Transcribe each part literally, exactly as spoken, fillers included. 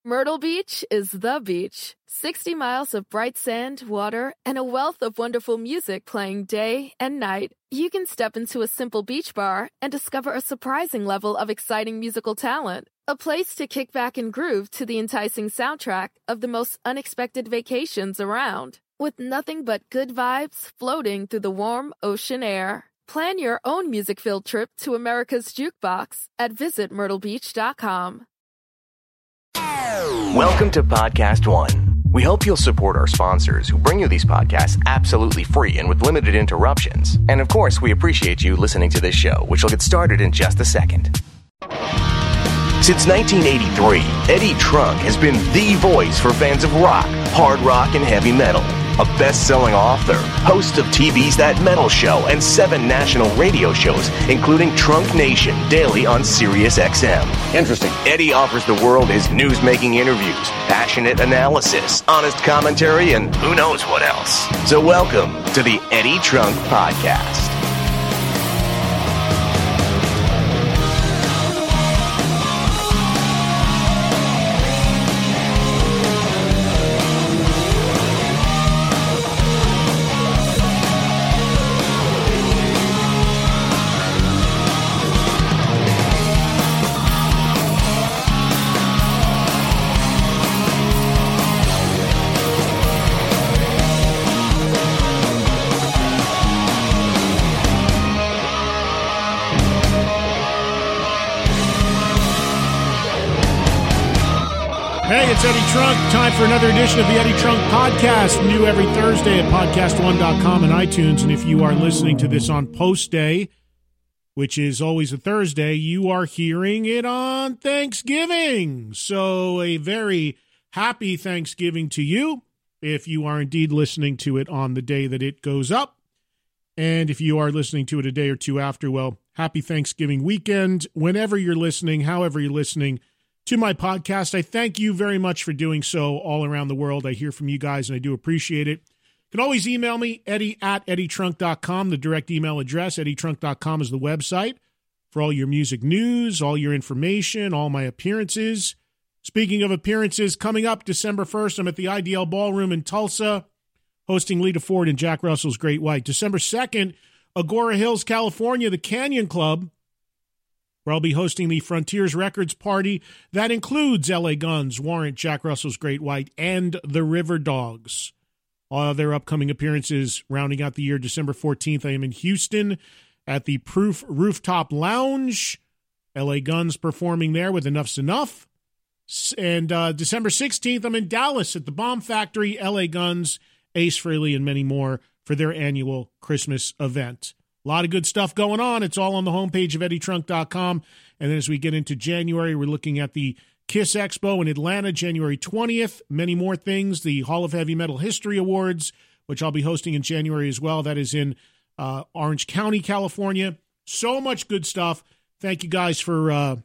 Myrtle Beach is the beach. sixty miles of bright sand, water, and a wealth of wonderful music playing day and night. You can step into a simple beach bar and discover a surprising level of exciting musical talent. A place to kick back and groove to the enticing soundtrack of the most unexpected vacations around. With nothing but good vibes floating through the warm ocean air. Plan your own music-filled trip to America's Jukebox at visit myrtle beach dot com. Welcome to Podcast One. We hope you'll support our sponsors who bring you these podcasts absolutely free and with limited interruptions. And of course, we appreciate you listening to this show, which will get started in just a second. Since nineteen eighty-three, Eddie Trunk has been the voice for fans of rock, hard rock, and heavy metal. A best-selling author, host of T V's That Metal Show and seven national radio shows, including Trunk Nation, daily on Sirius X M. Interesting. Eddie offers the world his news-making interviews, passionate analysis, honest commentary, and who knows what else. So welcome to the Eddie Trunk Podcast. Hey, it's Eddie Trunk. Time for another edition of the Eddie Trunk Podcast. New every Thursday at podcast one dot com and iTunes. And if you are listening to this on post day, which is always a Thursday, you are hearing it on Thanksgiving. So a very happy Thanksgiving to you if you are indeed listening to it on the day that it goes up. And if you are listening to it a day or two after, well, happy Thanksgiving weekend. Whenever you're listening, however you're listening to my podcast, I thank you very much for doing so all around the world. I hear from you guys, and I do appreciate it. You can always email me, Eddie at eddie trunk dot com, the direct email address. eddie trunk dot com is the website for all your music news, all your information, all my appearances. Speaking of appearances, coming up December first, I'm at the I D L Ballroom in Tulsa, hosting Lita Ford and Jack Russell's Great White. December second, Agora Hills, California, the Canyon Club, where I'll be hosting the Frontiers Records party. That includes L A Guns, Warrant, Jack Russell's Great White, and the River Dogs. All their upcoming appearances rounding out the year. December fourteenth, I am in Houston at the Proof Rooftop Lounge. L A Guns performing there with Enough's Enough. And uh, December sixteenth, I'm in Dallas at the Bomb Factory, L A Guns, Ace Frehley, and many more for their annual Christmas event. A lot of good stuff going on. It's all on the homepage of eddie trunk dot com. And then as we get into January, we're looking at the KISS Expo in Atlanta, January twentieth. Many more things. The Hall of Heavy Metal History Awards, which I'll be hosting in January as well. That is in uh, Orange County, California. So much good stuff. Thank you guys for uh,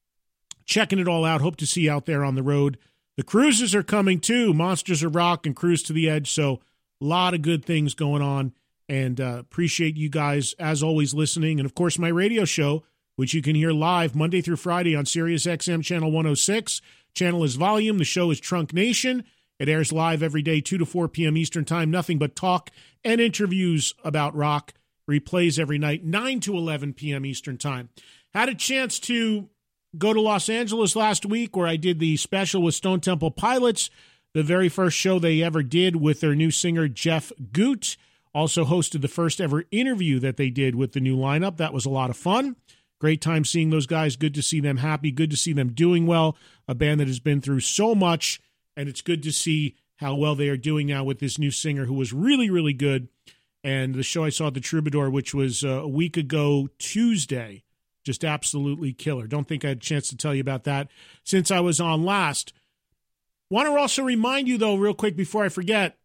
checking it all out. Hope to see you out there on the road. The cruises are coming too. Monsters of Rock and Cruise to the Edge. So a lot of good things going on. And uh, appreciate you guys, as always, listening. And, of course, my radio show, which you can hear live Monday through Friday on Sirius X M Channel one oh six. Channel is Volume. The show is Trunk Nation. It airs live every day, two to four p.m. Eastern Time. Nothing but talk and interviews about rock. Replays every night, nine to eleven p.m. Eastern Time. Had a chance to go to Los Angeles last week where I did the special with Stone Temple Pilots, the very first show they ever did with their new singer, Jeff Goot. Also hosted the first ever interview that they did with the new lineup. That was a lot of fun. Great time seeing those guys. Good to see them happy. Good to see them doing well. A band that has been through so much, and it's good to see how well they are doing now with this new singer who was really, really good. And the show I saw at the Troubadour, which was uh, a week ago Tuesday, just absolutely killer. Don't think I had a chance to tell you about that since I was on last. Want to also remind you, though, real quick before I forget,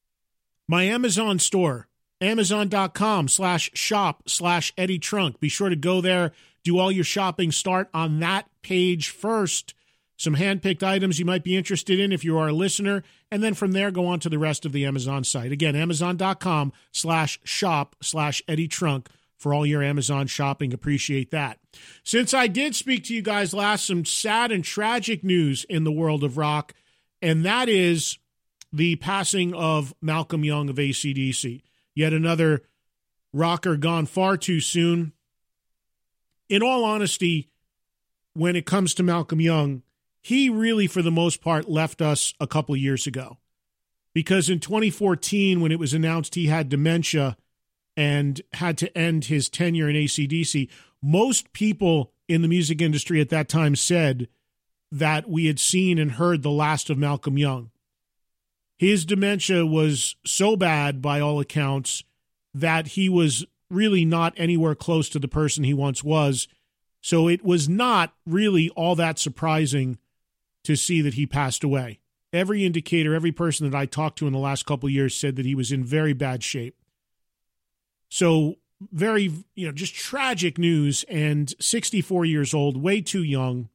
my Amazon store, amazon.com slash shop slash Eddie Trunk. Be sure to go there, do all your shopping. Start on that page first. Some hand-picked items you might be interested in if you are a listener, and then from there go on to the rest of the Amazon site. Again, amazon.com slash shop slash Eddie Trunk for all your Amazon shopping. Appreciate that. Since I did speak to you guys last, some sad and tragic news in the world of rock, and that is the passing of Malcolm Young of A C D C. Yet another rocker gone far too soon. In all honesty, when it comes to Malcolm Young, he really, for the most part, left us a couple years ago. Because in twenty fourteen, when it was announced he had dementia and had to end his tenure in A C D C, most people in the music industry at that time said that we had seen and heard the last of Malcolm Young. His dementia was so bad, by all accounts, that he was really not anywhere close to the person he once was. So it was not really all that surprising to see that he passed away. Every indicator, every person that I talked to in the last couple of years said that he was in very bad shape. So very, you know, just tragic news, and sixty-four years old, way too young.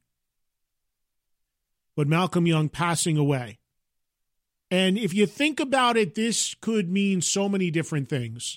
But Malcolm Young passing away. And if you think about it, this could mean so many different things.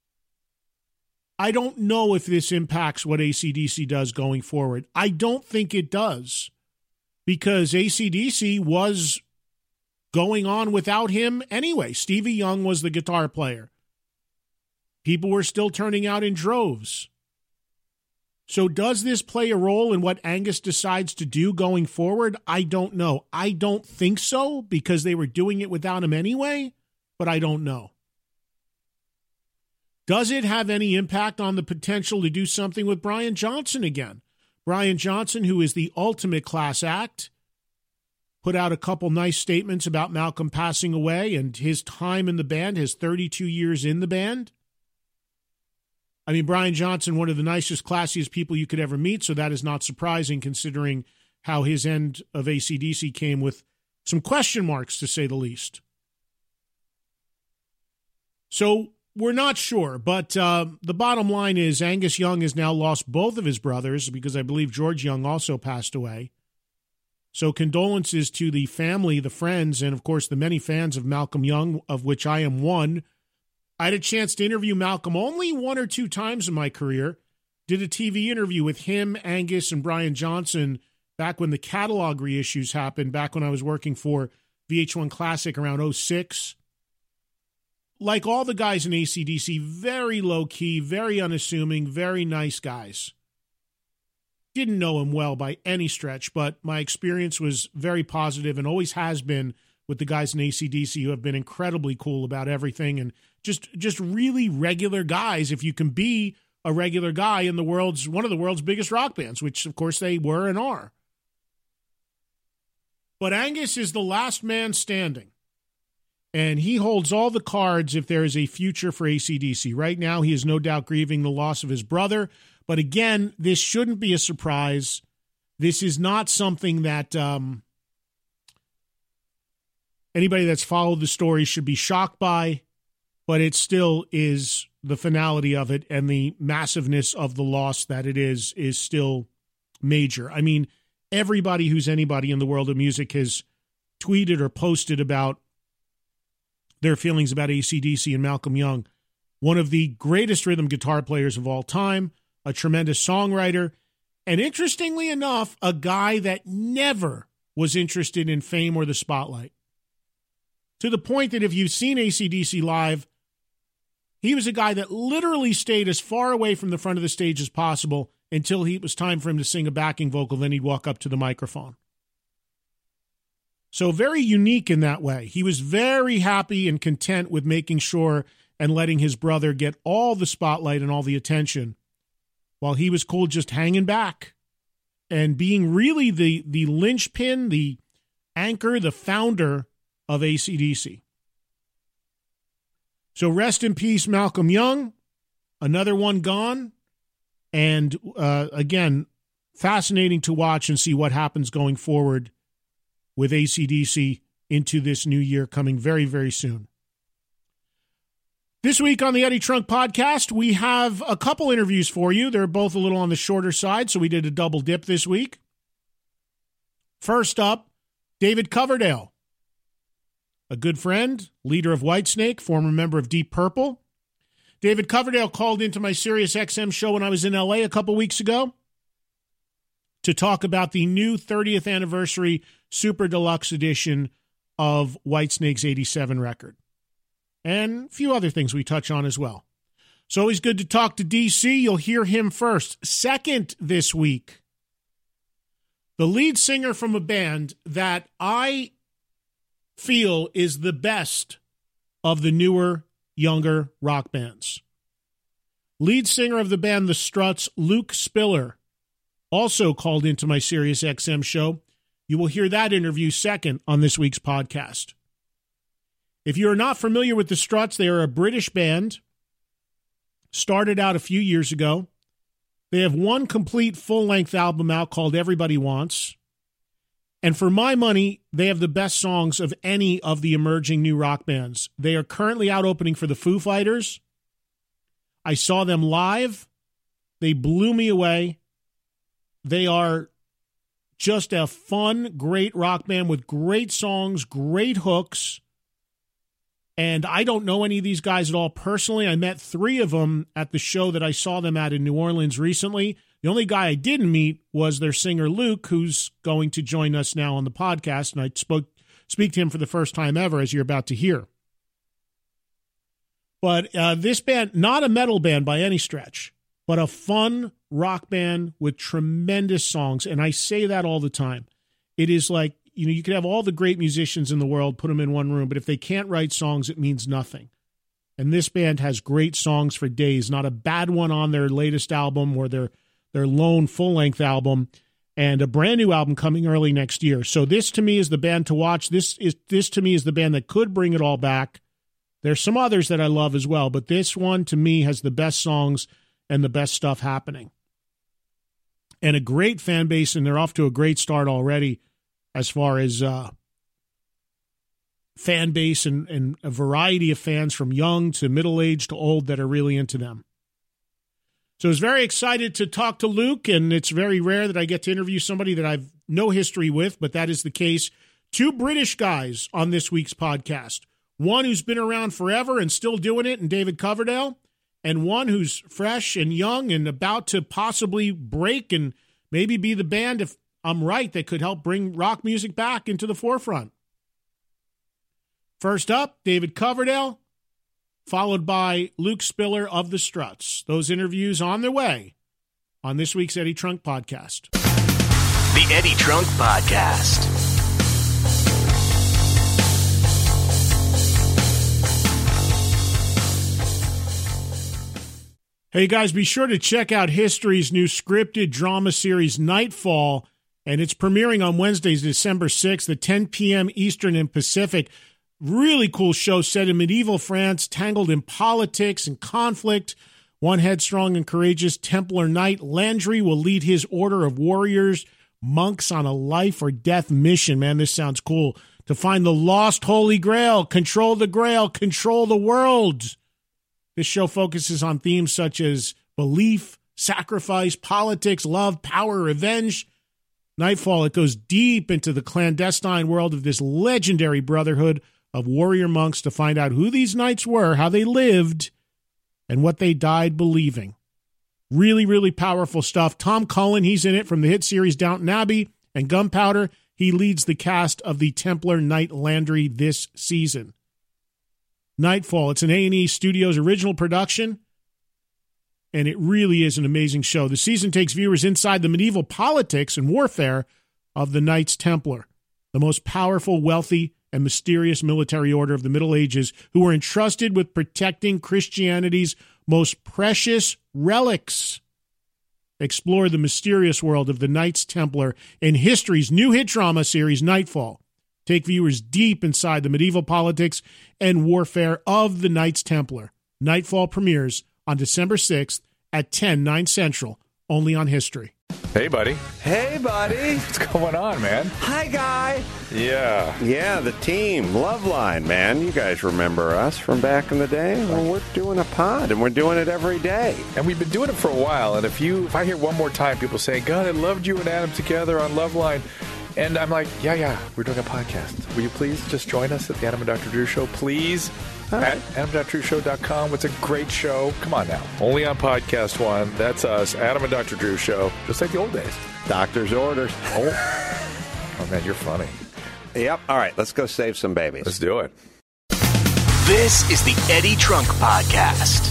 I don't know if this impacts what A C D C does going forward. I don't think it does, because A C D C was going on without him anyway. Stevie Young was the guitar player. People were still turning out in droves. So does this play a role in what Angus decides to do going forward? I don't know. I don't think so, because they were doing it without him anyway, but I don't know. Does it have any impact on the potential to do something with Brian Johnson again? Brian Johnson, who is the ultimate class act, put out a couple nice statements about Malcolm passing away and his time in the band, his thirty-two years in the band. I mean, Brian Johnson, one of the nicest, classiest people you could ever meet, so that is not surprising considering how his end of A C D C came with some question marks, to say the least. So we're not sure, but uh, the bottom line is Angus Young has now lost both of his brothers, because I believe George Young also passed away. So condolences to the family, the friends, and of course the many fans of Malcolm Young, of which I am one. I had a chance to interview Malcolm only one or two times in my career. Did a T V interview with him, Angus, and Brian Johnson back when the catalog reissues happened, back when I was working for V H one Classic around oh six. Like all the guys in A C D C, very low-key, very unassuming, very nice guys. Didn't know him well by any stretch, but my experience was very positive and always has been with the guys in A C D C, who have been incredibly cool about everything, and just just really regular guys, if you can be a regular guy in the world's one of the world's biggest rock bands, which of course they were and are. But Angus is the last man standing, and he holds all the cards if there is a future for A C D C. Right now, he is no doubt grieving the loss of his brother, but again, this shouldn't be a surprise. This is not something that um, anybody that's followed the story should be shocked by, but it still is the finality of it, and the massiveness of the loss that it is, is still major. I mean, everybody who's anybody in the world of music has tweeted or posted about their feelings about A C D C and Malcolm Young, one of the greatest rhythm guitar players of all time, a tremendous songwriter, and interestingly enough, a guy that never was interested in fame or the spotlight. To the point that if you've seen A C D C live, he was a guy that literally stayed as far away from the front of the stage as possible until it was time for him to sing a backing vocal, then he'd walk up to the microphone. So very unique in that way. He was very happy and content with making sure and letting his brother get all the spotlight and all the attention, while he was cool just hanging back and being really the, the linchpin, the anchor, the founder of A C D C. So rest in peace, Malcolm Young. Another one gone. And uh, again, fascinating to watch and see what happens going forward with A C D C into this new year coming very, very soon. This week on the Eddie Trunk Podcast, we have a couple interviews for you. They're both a little on the shorter side, so we did a double dip this week. First up, David Coverdale, a good friend, leader of Whitesnake, former member of Deep Purple. David Coverdale called into my Sirius X M show when I was in L A a couple weeks ago to talk about the new thirtieth anniversary Super Deluxe edition of Whitesnake's eighty-seven record. And a few other things we touch on as well. It's always good to talk to D C. You'll hear him first. Second this week, the lead singer from a band that I feel is the best of the newer, younger rock bands. Lead singer of the band The Struts, Luke Spiller, also called into my Sirius X M show. You will hear that interview second on this week's podcast. If you are not familiar with The Struts, they are a British band, started out a few years ago. They have one complete full-length album out called Everybody Wants. And for my money, they have the best songs of any of the emerging new rock bands. They are currently out opening for the Foo Fighters. I saw them live. They blew me away. They are just a fun, great rock band with great songs, great hooks. And I don't know any of these guys at all personally. I met three of them at the show that I saw them at in New Orleans recently. The only guy I didn't meet was their singer, Luke, who's going to join us now on the podcast, and I spoke speak to him for the first time ever, as you're about to hear. But uh, this band, not a metal band by any stretch, but a fun rock band with tremendous songs, and I say that all the time. It is like, you know, you could have all the great musicians in the world, put them in one room, but if they can't write songs, it means nothing. And this band has great songs for days, not a bad one on their latest album or their their lone full-length album, and a brand new album coming early next year. So this, to me, is the band to watch. This is this to me is the band that could bring it all back. There's some others that I love as well, but this one, to me, has the best songs and the best stuff happening. And a great fan base, and they're off to a great start already as far as uh, fan base and, and a variety of fans from young to middle-aged to old that are really into them. So I was very excited to talk to Luke, and it's very rare that I get to interview somebody that I've no history with, but that is the case. Two British guys on this week's podcast. One who's been around forever and still doing it, and David Coverdale, and one who's fresh and young and about to possibly break and maybe be the band, if I'm right, that could help bring rock music back into the forefront. First up, David Coverdale, followed by Luke Spiller of The Struts. Those interviews on their way on this week's Eddie Trunk Podcast. The Eddie Trunk Podcast. Hey guys, be sure to check out History's new scripted drama series Nightfall, and it's premiering on Wednesdays, December sixth at ten p.m. Eastern and Pacific. Really cool show set in medieval France, tangled in politics and conflict. One headstrong and courageous Templar knight, Landry, will lead his order of warriors, monks on a life or death mission. Man, this sounds cool. To find the lost Holy Grail, control the Grail, control the world. This show focuses on themes such as belief, sacrifice, politics, love, power, revenge. Nightfall, it goes deep into the clandestine world of this legendary brotherhood of warrior monks to find out who these knights were, how they lived, and what they died believing. Really, really powerful stuff. Tom Cullen, he's in it from the hit series Downton Abbey and Gunpowder. He leads the cast of the Templar Knight Landry this season. Nightfall, it's an A and E Studios original production, and it really is an amazing show. The season takes viewers inside the medieval politics and warfare of the Knights Templar, the most powerful, wealthy, and mysterious military order of the Middle Ages, who were entrusted with protecting Christianity's most precious relics. Explore the mysterious world of the Knights Templar in History's new hit drama series, Nightfall. Take viewers deep inside the medieval politics and warfare of the Knights Templar. Nightfall premieres on December sixth at ten, nine Central, only on History. Hey, buddy. Hey, buddy. What's going on, man? Hi, guy. Yeah. Yeah, the team, Loveline, man. You guys remember us from back in the day? Well, we're doing a pod, and we're doing it every day. And we've been doing it for a while, and if you, if I hear one more time people say, God, I loved you and Adam together on Loveline, And I'm like, yeah, yeah, we're doing a podcast. Will you please just join us at the Adam and Doctor Drew Show, please? At adam dot drew show dot com. It's a great show. Come on now. Only on Podcast One. That's us, Adam and Doctor Drew Show, just like the old days. Doctor's orders. Oh, oh man, you're funny. Yep. All right, let's go save some babies. Let's do it. This is the Eddie Trunk Podcast.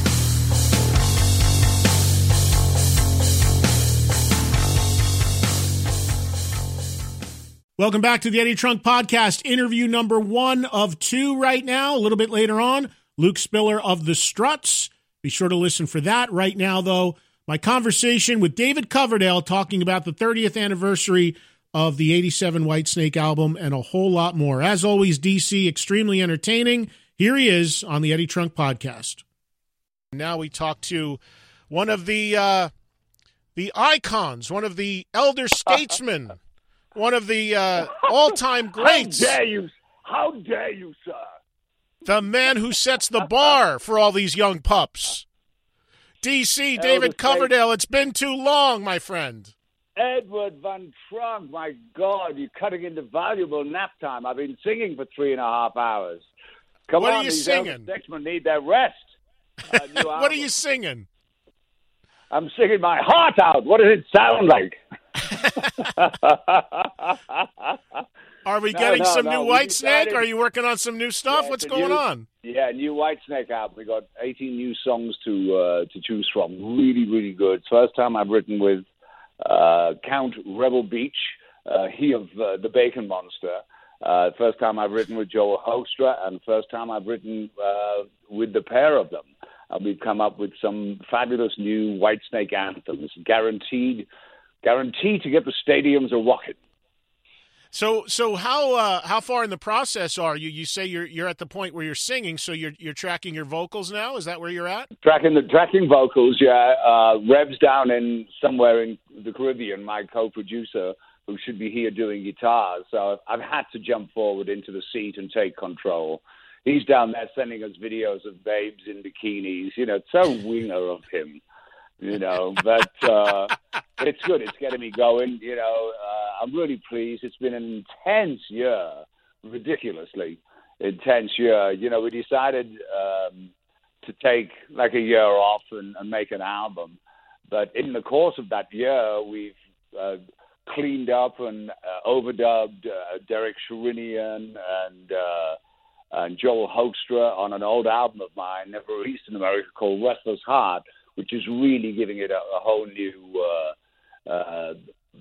Welcome back to the Eddie Trunk Podcast, interview number one of two right now. A little bit later on, Luke Spiller of The Struts. Be sure to listen for that. Right now, though, my conversation with David Coverdale talking about the thirtieth anniversary of the eighty-seven Whitesnake album and a whole lot more. As always, D C, extremely entertaining. Here he is on the Eddie Trunk Podcast. Now we talk to one of the uh, the icons, one of the elder statesmen, one of the uh, all-time greats. How dare you? How dare you, sir? The man who sets the bar for all these young pups. D C, David Coverdale, it's been too long, my friend. Edward Van Trunk, my God, you're cutting into valuable nap time. I've been singing for three and a half hours. Come what on, are you these singing? Statesmen need their rest. Uh, what are you singing? I'm singing my heart out. What does it sound like? Are we No, getting no, some no, new we Whitesnake? decided- Are you working on some new stuff? Yeah, What's it's a going new- on? Yeah, new Whitesnake album. We got eighteen new songs to uh, to choose from. Really, really good. It's the first time I've written with uh, Count Rebel Beach, uh, he of uh, the Bacon Monster. Uh, first time I've written with Joel Hoekstra, and first time I've written uh, with the pair of them. Uh, we've come up with some fabulous new Whitesnake anthems, guaranteed, guaranteed to get the stadiums a rocking. So, so how uh, how far in the process are you? You say you're you're at the point where you're singing, so you're you're tracking your vocals now. Is that where you're at? Tracking the tracking vocals, yeah. Uh, Reb's down in somewhere in the Caribbean. My co-producer, who should be here doing guitars, so I've had to jump forward into the seat and take control. He's down there sending us videos of babes in bikinis. You know, it's so winger of him. You know, but uh, it's good. It's getting me going. You know, uh, I'm really pleased. It's been an intense year, ridiculously intense year. You know, we decided um, to take like a year off and, and make an album. But in the course of that year, we've uh, cleaned up and uh, overdubbed uh, Derek Sherinian and uh, and Joel Hoekstra on an old album of mine, never released in America, called Restless Heart, which is really giving it a, a whole new uh, uh,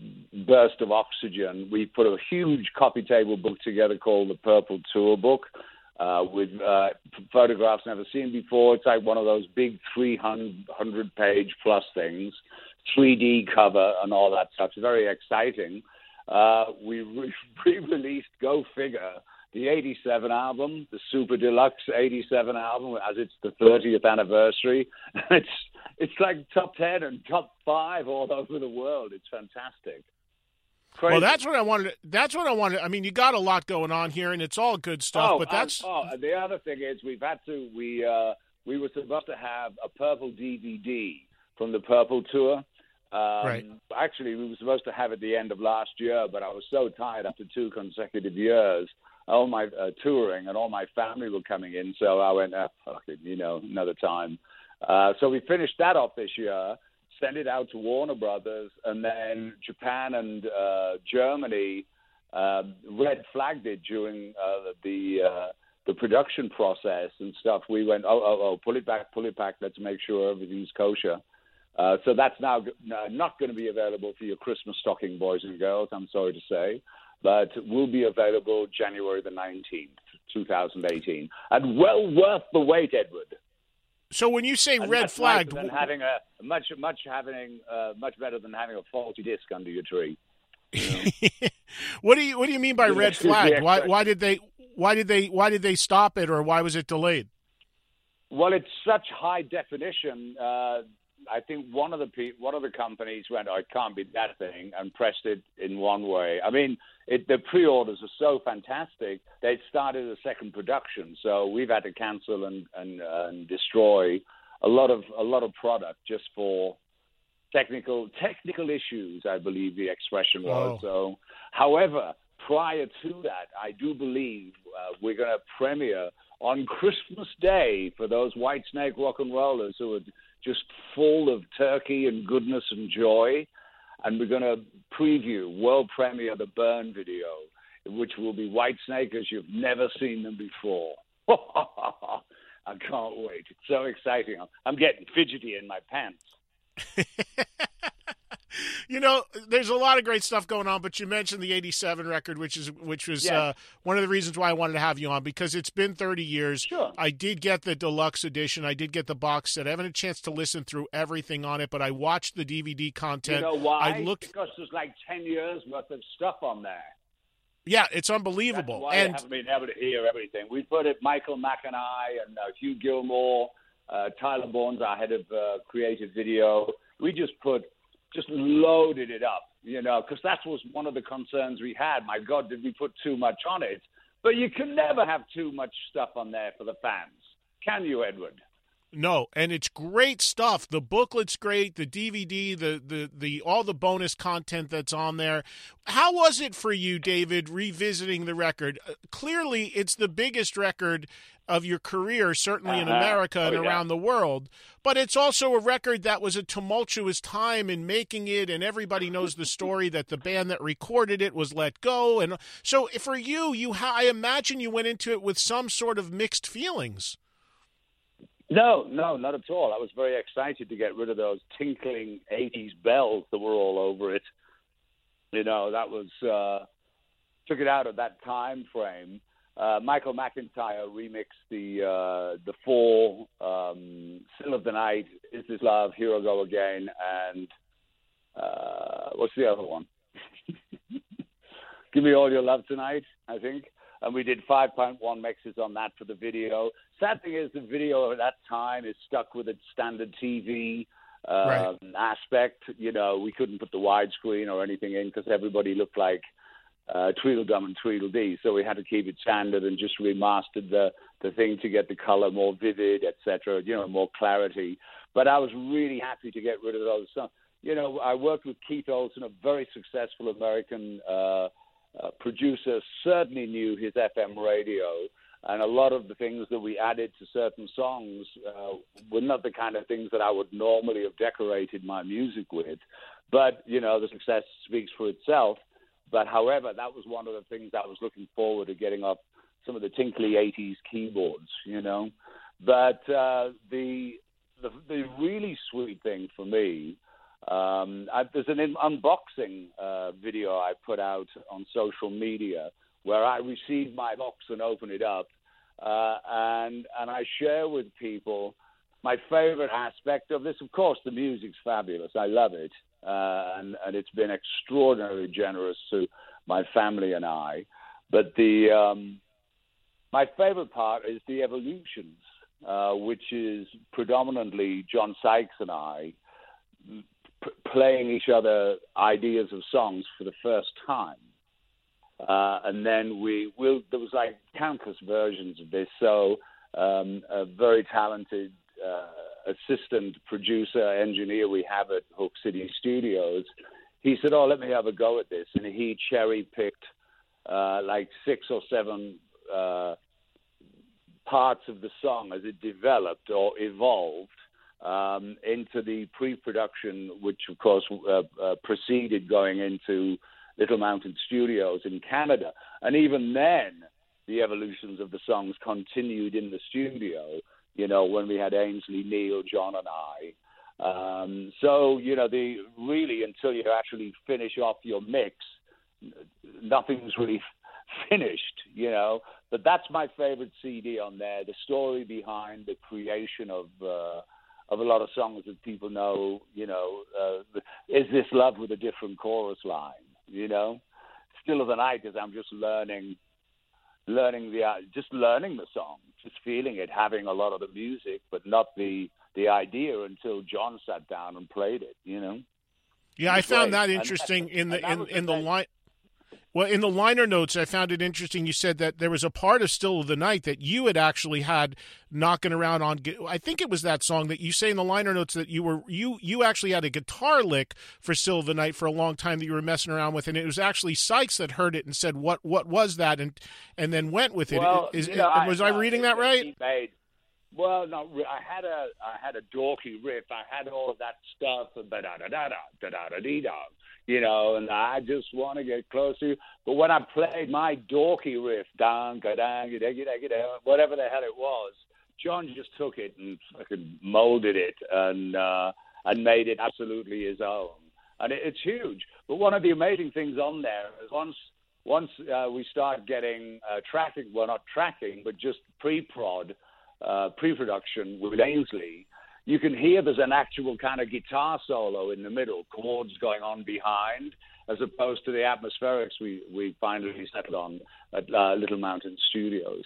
burst of oxygen. We put a huge coffee table book together called the Purple Tour Book uh, with uh, photographs never seen before. It's like one of those big three hundred page plus things, three D cover and all that stuff. It's very exciting. Uh, we re- re-released, go figure, the eighty-seven album, the Super Deluxe eighty-seven album, as it's the thirtieth anniversary. It's it's like top ten and top five all over the world. It's fantastic. Crazy. Well, that's what I wanted. That's what I wanted. I mean, you got a lot going on here, and it's all good stuff. Oh, but that's and, oh, the other thing is we've had to. We uh, we were supposed to have a purple D V D from the Purple Tour. Um, right. Actually, we were supposed to have it at the end of last year, but I was so tired after two consecutive years. All my uh, touring and all my family were coming in, so I went, oh, fuck it, you know, another time. Uh, so we finished that off this year, sent it out to Warner Brothers, and then Japan and uh, Germany uh, red flagged it during uh, the uh, the production process and stuff. We went, oh, oh, oh, pull it back, pull it back. Let's make sure everything's kosher. Uh, so that's now not going to be available for your Christmas stocking, boys and girls, I'm sorry to say. But will be available January the nineteenth, twenty eighteen. And well worth the wait, Edward. So when you say and red flagged, than having a much much having uh, much better than having a faulty disc under your tree. You know? what do you what do you mean by red flagged? Why Yeah, why did they why did they why did they stop it, or why was it delayed? Well, it's such high definition. Uh, I think one of the pe- one of the companies went, "Oh, it can't be that thing," and pressed it in one way. I mean, it, the pre-orders are so fantastic. They started a second production, so we've had to cancel and and, uh, and destroy a lot of a lot of product just for technical technical issues, I believe the expression was. Oh. So, however, prior to that, I do believe uh, we're going to premiere on Christmas Day for those Whitesnake rock and rollers who are just full of turkey and goodness and joy. And we're going to preview, world premiere, the Burn video, which will be Whitesnake as you've never seen them before. I can't wait. It's so exciting. I'm getting fidgety in my pants. You know, there's a lot of great stuff going on, but you mentioned the eighty-seven record, which is which was Yes. uh, one of the reasons why I wanted to have you on, because it's been thirty years. Sure. I did get the deluxe edition. I did get the box set. I haven't had a chance to listen through everything on it, but I watched the D V D content. You know why? I looked, Because there's like ten years worth of stuff on there. yeah, it's That's unbelievable. why And I haven't been able to hear everything. We put it, Michael McIntyre and uh, Hugh Gilmore, uh, Tyler Bourne's our head of uh, creative video. We just put, just loaded it up, you know, because that was one of the concerns we had. My God, did we put too much on it? But you can never have too much stuff on there for the fans. Can you, Edward? No, and it's great stuff. The booklet's great, the D V D, the, the, the all the bonus content that's on there. How was it for you, David, revisiting the record? Uh, clearly, it's the biggest record of your career, certainly in Uh-huh. America and Oh, yeah. around the world. But it's also a record that was a tumultuous time in making it, and everybody knows the story that the band that recorded it was let go. And so for you, you ha- I imagine you went into it with some sort of mixed feelings. No, no, not at all. I was very excited to get rid of those tinkling eighties bells that were all over it. You know, that was, uh, took it out of that time frame. Uh, Michael McIntyre remixed the uh, the four, um, Still of the Night, Is This Love, Here I Go Again, and uh, what's the other one? Give Me All Your Love Tonight, I think. And we did five point one mixes on that for the video. Sad thing is the video at that time is stuck with its standard T V um, Right. aspect. You know, we couldn't put the widescreen or anything in because everybody looked like uh, Tweedledum and Tweedledee. So we had to keep it standard and just remastered the, the thing to get the color more vivid, et cetera, you know, more clarity. But I was really happy to get rid of those songs. You know, I worked with Keith Olsen, a very successful American uh Uh, producer, certainly knew his F M radio, and a lot of the things that we added to certain songs uh, were not the kind of things that I would normally have decorated my music with. But, you know, the success speaks for itself. But, however, that was one of the things I was looking forward to, getting up some of the tinkly eighties keyboards, you know. But uh, the, the the really sweet thing for me, Um, I, there's an in, unboxing uh, video I put out on social media where I receive my box and open it up, uh, and and I share with people my favorite aspect of this. Of course, the music's fabulous. I love it, uh, and, and it's been extraordinarily generous to my family and I. But the um, my favorite part is the evolutions, uh, which is predominantly John Sykes and I p- playing each other ideas of songs for the first time. Uh, and then we will, there was like countless versions of this. So um, a very talented uh, assistant producer, engineer we have at Hook City Studios, he said, oh, let me have a go at this. And he cherry-picked uh, like six or seven uh, parts of the song as it developed or evolved um, into the pre-production, which, of course, uh, uh, preceded going into Little Mountain Studios in Canada. And even then, the evolutions of the songs continued in the studio, you know, when we had Ainsley, Neil, John, and I. Um, so, you know, the really, until you actually finish off your mix, nothing's really finished, you know. But that's my favorite C D on there, the story behind the creation of uh, of a lot of songs that people know, you know, uh, Is This Love with a different chorus line, you know. Still of the Night is I'm just learning, learning the, uh, just learning the song, just feeling it, having a lot of the music, but not the the idea until John sat down and played it, you know. Yeah, I found great. that And interesting that- in the and that in, was in the the thing. line Well, in the liner notes, I found it interesting. You said that there was a part of Still of the Night that you had actually had knocking around on. I think it was that song that you say in the liner notes that you were you you actually had a guitar lick for Still of the Night for a long time that you were messing around with, and it was actually Sykes that heard it and said, "What what was that?" and and then went with it. Well, Is, you know, was I, I reading that right? He made, well, no, I had a I had a dorky riff. I had all of that stuff, da da da da da da da da. You know, and I just want to get close to you. But when I played my dorky riff, dang, dang, dang, whatever the hell it was, John just took it and fucking molded it and uh, and made it absolutely his own. And it, it's huge. But one of the amazing things on there is once once uh, we start getting uh, tracking, well, not tracking, but just pre-prod, uh, pre-production with Ainsley, you can hear there's an actual kind of guitar solo in the middle, chords going on behind, as opposed to the atmospherics we, we finally settled on at uh, Little Mountain Studios.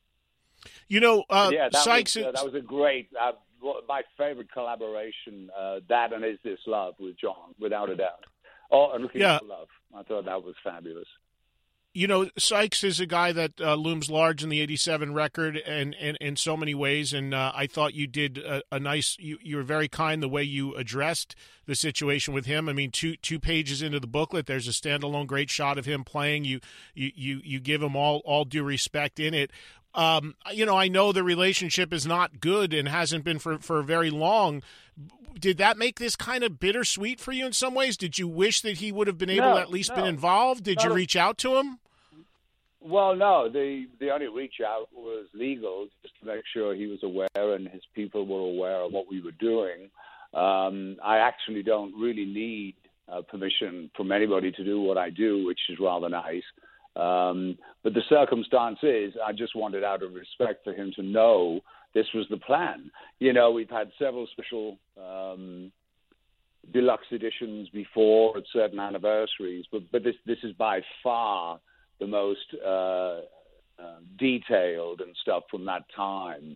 You know, uh, yeah, that Sykes. Was, uh, that was a great, uh, my favorite collaboration. Uh, that and Is This Love with John, without a doubt. Oh, and Looking yeah. for Love. I thought that was fabulous. You know, Sykes is a guy that uh, looms large in the eighty-seven record and in so many ways, and uh, I thought you did a, a nice, you, you were very kind the way you addressed the situation with him. I mean, two two pages into the booklet, there's a standalone great shot of him playing. You you, you, you give him all, all due respect in it. Um, you know, I know the relationship is not good and hasn't been for, for very long. Did that make this kind of bittersweet for you in some ways? Did you wish that he would have been able no, to at least no, been involved? Did no. you reach out to him? Well, no. The the only reach out was legal, just to make sure he was aware and his people were aware of what we were doing. Um, I actually don't really need uh, permission from anybody to do what I do, which is rather nice. Um, but the circumstance is, I just wanted, out of respect for him, to know this was the plan. You know, we've had several special um, deluxe editions before at certain anniversaries, but, but this this is by far the most uh, uh, detailed and stuff from that time,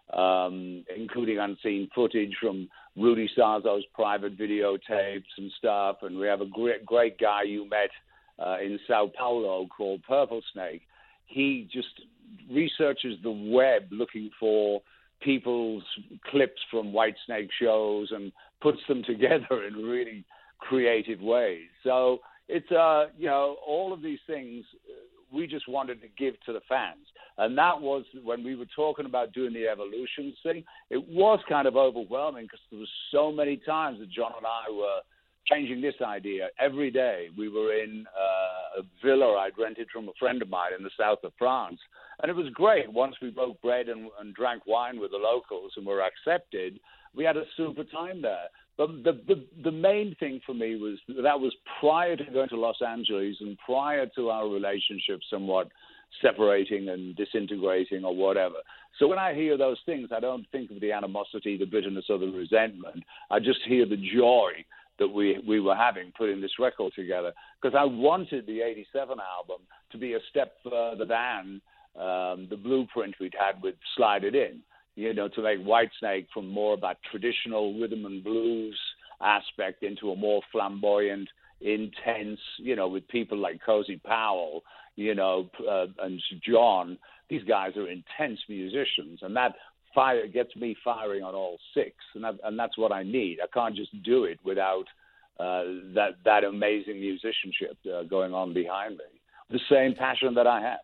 um, including unseen footage from Rudy Sarzo's private videotapes and stuff. And we have a great, great guy you met uh, in Sao Paulo called Purple Snake. He just researches the web looking for people's clips from Whitesnake shows and puts them together in really creative ways. So it's, uh, you know, all of these things we just wanted to give to the fans. And that was, when we were talking about doing the Evolution thing, it was kind of overwhelming because there was so many times that John and I were changing this idea. Every day we were in uh, a villa I'd rented from a friend of mine in the south of France. And it was great. Once we broke bread and, and drank wine with the locals and were accepted, we had a super time there. But the, the the main thing for me was that was prior to going to Los Angeles and prior to our relationship somewhat separating and disintegrating or whatever. So when I hear those things, I don't think of the animosity, the bitterness, or the resentment. I just hear the joy that we we were having putting this record together, because I wanted the eighty-seven album to be a step further than um, the blueprint we'd had with Slide It In. You know, to make Whitesnake from more of that traditional rhythm and blues aspect into a more flamboyant, intense, you know, with people like Cozy Powell, you know, uh, and John. These guys are intense musicians, and that fire gets me firing on all six, and, that, and that's what I need. I can't just do it without uh, that that amazing musicianship uh, going on behind me. The same passion that I have.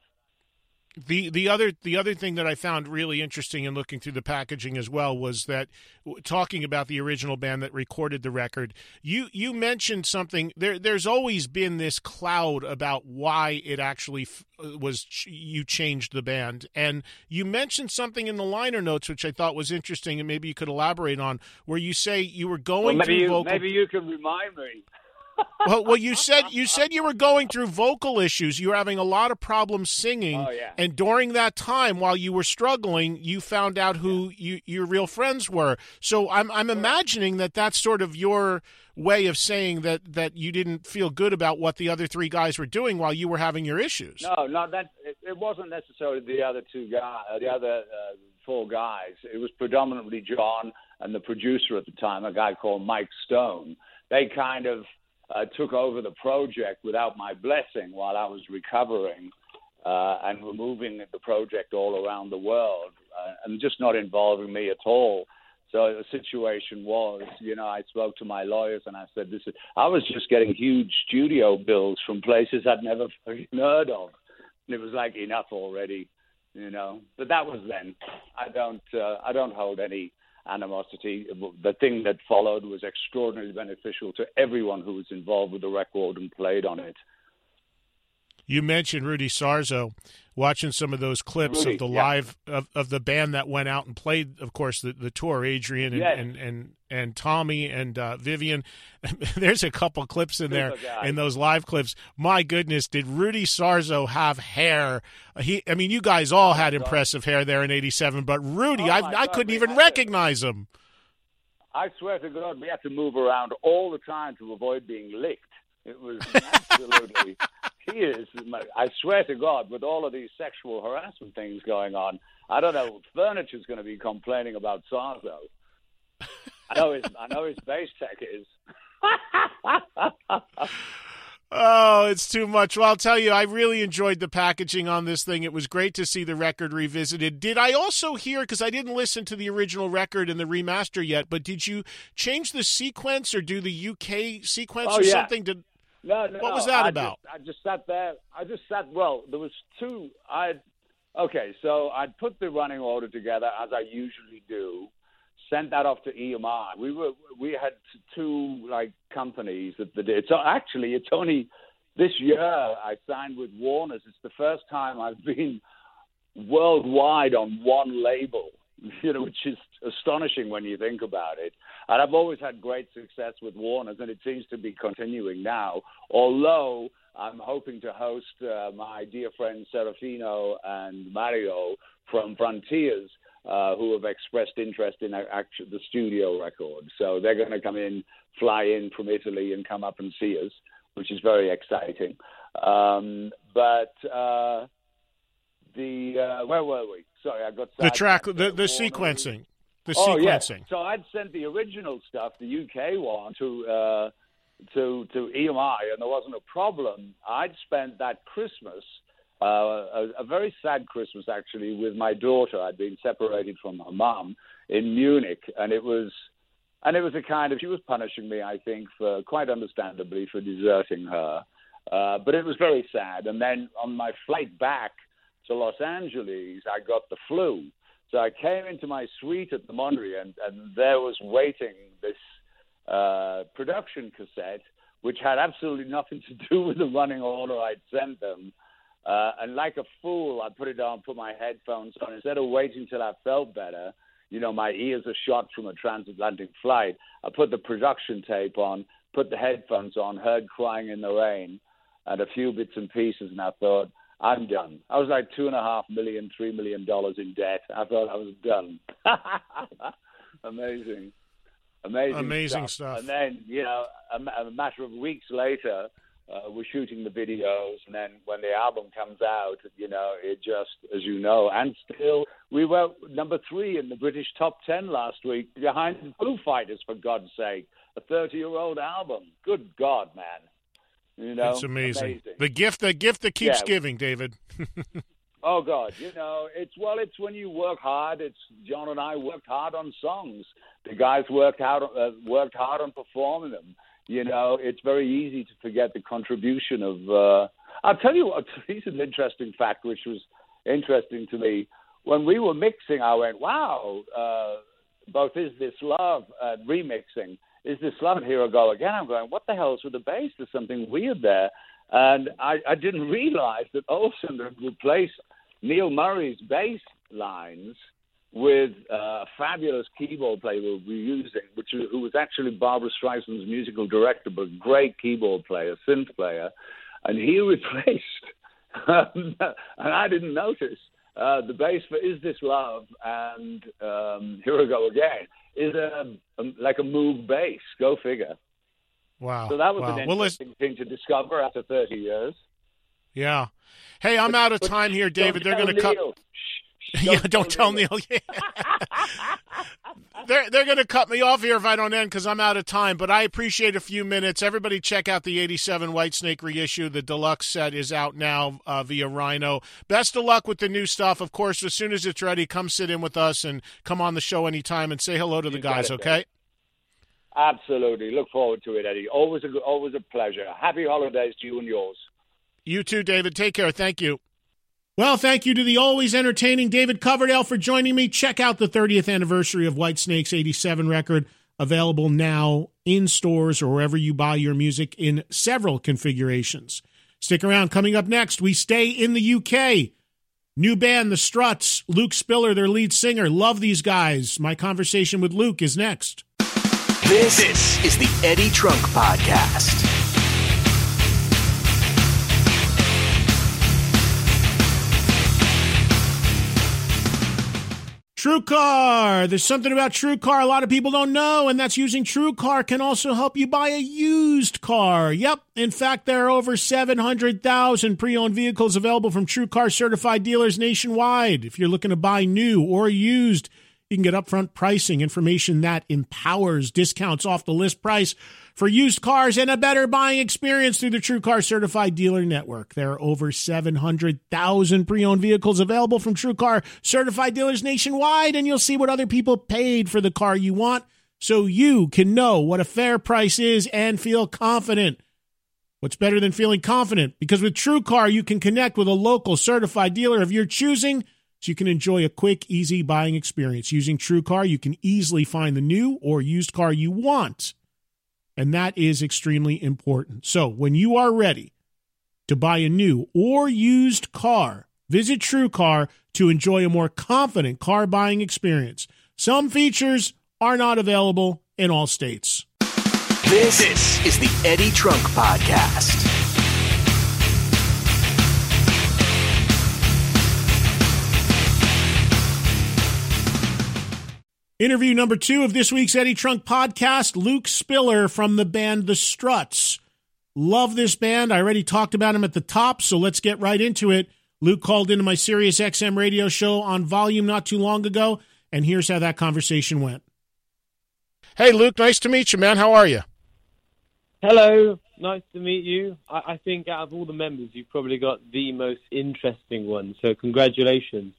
The the other the other thing that I found really interesting in looking through the packaging as well was that, talking about the original band that recorded the record, you you mentioned something. There there's always been this cloud about why it actually f- was ch- you changed the band, and you mentioned something in the liner notes which I thought was interesting, and maybe you could elaborate on, where you say you were going well, maybe through you, vocal. Maybe you can remind me. Well, well, you said you said you were going through vocal issues. You were having a lot of problems singing, oh, yeah. and during that time, while you were struggling, you found out who you, your real friends were. So I'm I'm imagining that that's sort of your way of saying that, that you didn't feel good about what the other three guys were doing while you were having your issues. No, no, that it, it wasn't necessarily the other two guys, the other uh, four guys. It was predominantly John and the producer at the time, a guy called Mike Stone. They kind of uh, took over the project without my blessing while I was recovering uh, and removing the project all around the world uh, and just not involving me at all. So the situation was, you know, I spoke to my lawyers and I said, "This is." I was just getting huge studio bills from places I'd never fucking heard of. And it was like, enough already, you know. But that was then. I don't, uh, I don't hold any animosity. The thing that followed was extraordinarily beneficial to everyone who was involved with the record and played on it. You mentioned Rudy Sarzo. Watching some of those clips Rudy, of the yeah. live of, of the band that went out and played, of course, the, the tour, Adrian and, Yes. and, and, and Tommy and uh, Vivian. There's a couple clips in there, Super guy. in those live clips. My goodness, did Rudy Sarzo have hair? He, I mean, you guys all had impressive hair there in eighty-seven, but Rudy, Oh, I, my I God, couldn't we even had to- recognize him. I swear to God, we had to move around all the time to avoid being licked. It was absolutely... He is, I swear to God, with all of these sexual harassment things going on, I don't know, furniture's going to be complaining about Sarzo. I know his, I know his bass tech is. Oh, it's too much. Well, I'll tell you, I really enjoyed the packaging on this thing. It was great to see the record revisited. Did I also hear, because I didn't listen to the original record and the remaster yet, but did you change the sequence or do the U K sequence Oh, or yeah. something? To, No, no, What was no, that I about? Just, I just sat there. I just sat. Well, there was two. I okay. So I'd put the running order together as I usually do. Sent that off to E M I. We were we had two like companies that did it. So actually, it's only this year I signed with Warner's. It's the first time I've been worldwide on one label. You know, which is astonishing when you think about it. And I've always had great success with Warner's, and it seems to be continuing now. Although I'm hoping to host uh, my dear friends Serafino and Mario from Frontiers, uh, who have expressed interest in actually the studio record. So they're going to come in, fly in from Italy, and come up and see us, which is very exciting. Um, but uh, the uh, where were we? Sorry, I got the track, sidetracked. the, the Warner- sequencing, the Oh, sequencing. yes. So I'd sent the original stuff, the U K one, to uh, to to E M I, and there wasn't a problem. I'd spent that Christmas, uh, a, a very sad Christmas actually, with my daughter. I'd been separated from her mum in Munich, and it was, and it was a kind of, she was punishing me, I think, for quite understandably for deserting her. Uh, but it was very sad. And then on my flight back to Los Angeles, I got the flu. So I came into my suite at the Mondrian, and, and there was waiting this uh, production cassette, which had absolutely nothing to do with the running order I'd sent them. Uh, and like a fool, I put it on, put my headphones on. Instead of waiting till I felt better, you know, my ears are shot from a transatlantic flight, I put the production tape on, put the headphones on, heard Crying in the Rain, and a few bits and pieces, and I thought, I'm done. I was like two and a half million, three million dollars in debt. I thought I was done. Amazing. Amazing, Amazing stuff. stuff. And then, you know, a, a matter of weeks later, uh, we're shooting the videos, and then when the album comes out, you know, it just, as you know, and still, we were number three in the British top ten last week, behind the Foo Fighters, for God's sake. A thirty-year-old album. Good God, man. You know, It's amazing. amazing. The gift, the gift that keeps Yeah. giving, David. Oh God, you know, it's well, it's when you work hard. It's John and I worked hard on songs. The guys worked out, uh, worked hard on performing them. You know, it's very easy to forget the contribution of. Uh, I'll tell you what. This is an interesting fact, which was interesting to me when we were mixing. I went, "Wow!" Uh, both "Is This Love" and remixing. Is This Love and Here I Go Again? I'm going, what the hell is with the bass? There's something weird there. And I, I didn't realize that Olsen had replaced Neil Murray's bass lines with uh, a fabulous keyboard player we were using, which was, who was actually Barbra Streisand's musical director, but great keyboard player, synth player. And he replaced, and I didn't notice, uh, the bass for Is This Love and um, Here I Go Again is a, a like a Moog bass. Go figure. Wow. So that was wow. an Well, interesting thing to discover after thirty years. yeah. Hey, I'm out of time here, David. They're going to cut. Neil. Don't yeah, don't tell Neil. Neil. they're they're going to cut me off here if I don't end because I'm out of time, but I appreciate a few minutes. Everybody check out the eighty-seven Whitesnake reissue. The deluxe set is out now uh, via Rhino. Best of luck with the new stuff. Of course, as soon as it's ready, come sit in with us and come on the show anytime and say hello to the you guys, it, okay? Absolutely. Look forward to it, Eddie. Always a, always a pleasure. Happy holidays to you and yours. You too, David. Take care. Thank you. Well, thank you to the always entertaining David Coverdale for joining me. Check out the thirtieth anniversary of Whitesnake's eighty-seven record, available now in stores or wherever you buy your music in several configurations. Stick around. Coming up next, we stay in the U K. New band, The Struts, Luke Spiller, their lead singer. Love these guys. My conversation with Luke is next. This, this is the Eddie Trunk Podcast. TrueCar. There's something about TrueCar a lot of people don't know, and that's using TrueCar can also help you buy a used car. Yep. In fact, there are over seven hundred thousand pre-owned vehicles available from TrueCar certified dealers nationwide. If you're looking to buy new or used, you can get upfront pricing, information that empowers, discounts off the list price for used cars, and a better buying experience through the TrueCar Certified Dealer Network. There are over seven hundred thousand pre-owned vehicles available from TrueCar Certified Dealers nationwide, and you'll see what other people paid for the car you want so you can know what a fair price is and feel confident. What's better than feeling confident? Because with TrueCar, you can connect with a local certified dealer of your choosing, so you can enjoy a quick, easy buying experience. Using TrueCar, you can easily find the new or used car you want. And that is extremely important. So when you are ready to buy a new or used car, visit TrueCar to enjoy a more confident car buying experience. Some features are not available in all states. This, this is the Eddie Trunk Podcast. Interview number two of this week's Eddie Trunk Podcast, Luke Spiller from the band The Struts. Love this band. I already talked about him at the top, so let's get right into it. Luke called into my Sirius X M radio show on Volume not too long ago, and here's how that conversation went. Hey, Luke, nice to meet you, man. How are you? Hello. Nice to meet you. I, I think out of all the members, you've probably got the most interesting one, so congratulations.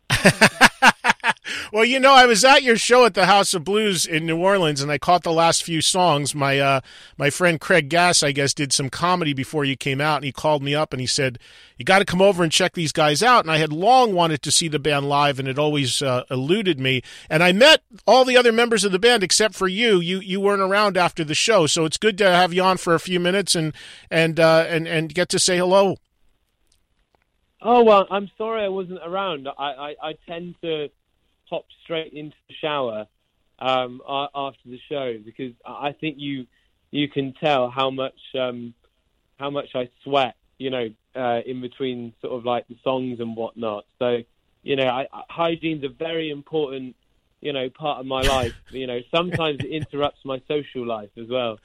Well, you know, I was at your show at the House of Blues in New Orleans, and I caught the last few songs. My uh, my friend Craig Gass, I guess, did some comedy before you came out, and he called me up and he said, you got to come over and check these guys out. And I had long wanted to see the band live, and it always uh, eluded me. And I met all the other members of the band except for you. You you weren't around after the show, so it's good to have you on for a few minutes and and uh, and and get to say hello. Oh, well, I'm sorry I wasn't around. I, I, I tend to hop straight into the shower um, after the show because I think you you can tell how much um, how much I sweat, you know, uh, in between sort of like the songs and whatnot. So, you know, I, hygiene's a very important, you know, part of my life. You know, sometimes it interrupts my social life as well.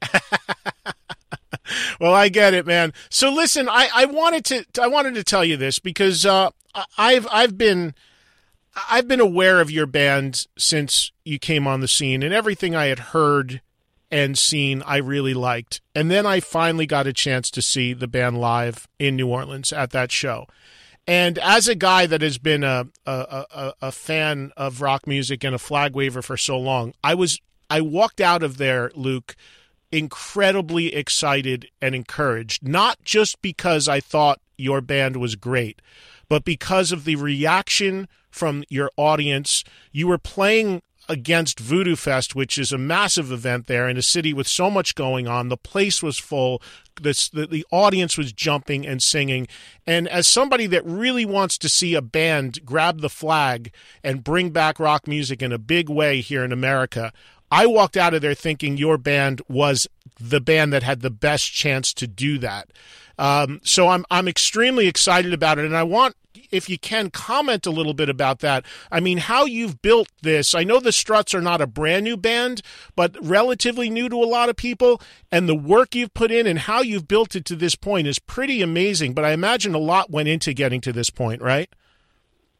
Well, I get it, man. So listen, I, I wanted to I wanted to tell you this because uh, I've I've been. I've been aware of your band since you came on the scene, and everything I had heard and seen I really liked. And then I finally got a chance to see the band live in New Orleans at that show. And as a guy that has been a a, a, a fan of rock music and a flag waver for so long, I was I walked out of there, Luke, incredibly excited and encouraged, not just because I thought your band was great, but because of the reaction from your audience. You were playing against Voodoo Fest, which is a massive event there in a city with so much going on. The place was full. This, the, the audience was jumping and singing. And as somebody that really wants to see a band grab the flag and bring back rock music in a big way here in America, I walked out of there thinking your band was the band that had the best chance to do that. Um, so I'm I'm extremely excited about it, and I want, if you can, comment a little bit about that. I mean, how you've built this. I know the Struts are not a brand new band, but relatively new to a lot of people, and the work you've put in and how you've built it to this point is pretty amazing, but I imagine a lot went into getting to this point, right?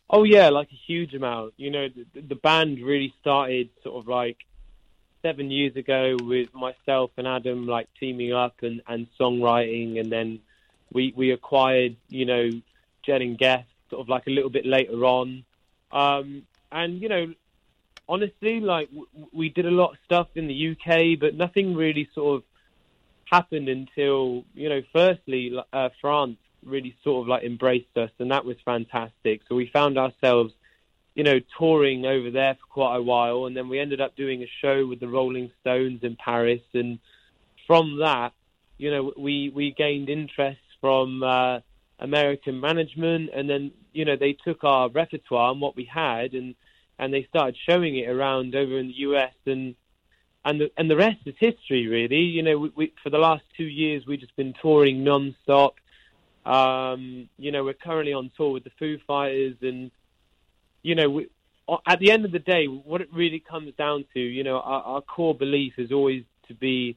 Oh yeah, like a huge amount. You know, the, the band really started sort of like seven years ago with myself and Adam like teaming up and, and songwriting, and then we we acquired, you know, Jed and Guest sort of like a little bit later on. Um, and, you know, honestly, like w- we did a lot of stuff in the U K, but nothing really sort of happened until, you know, firstly, uh, France really sort of like embraced us, and that was fantastic. So we found ourselves, you know, touring over there for quite a while, and then we ended up doing a show with the Rolling Stones in Paris, and from that, you know, we, we gained interest from uh, American management, and then, you know, they took our repertoire and what we had, and, and they started showing it around over in the U S, and and the, and the rest is history, really. You know, we, we, for the last two years, we've just been touring non-stop. Um, you know, we're currently on tour with the Foo Fighters, and, you know, we, at the end of the day, what it really comes down to, you know, our, our core belief is always to be,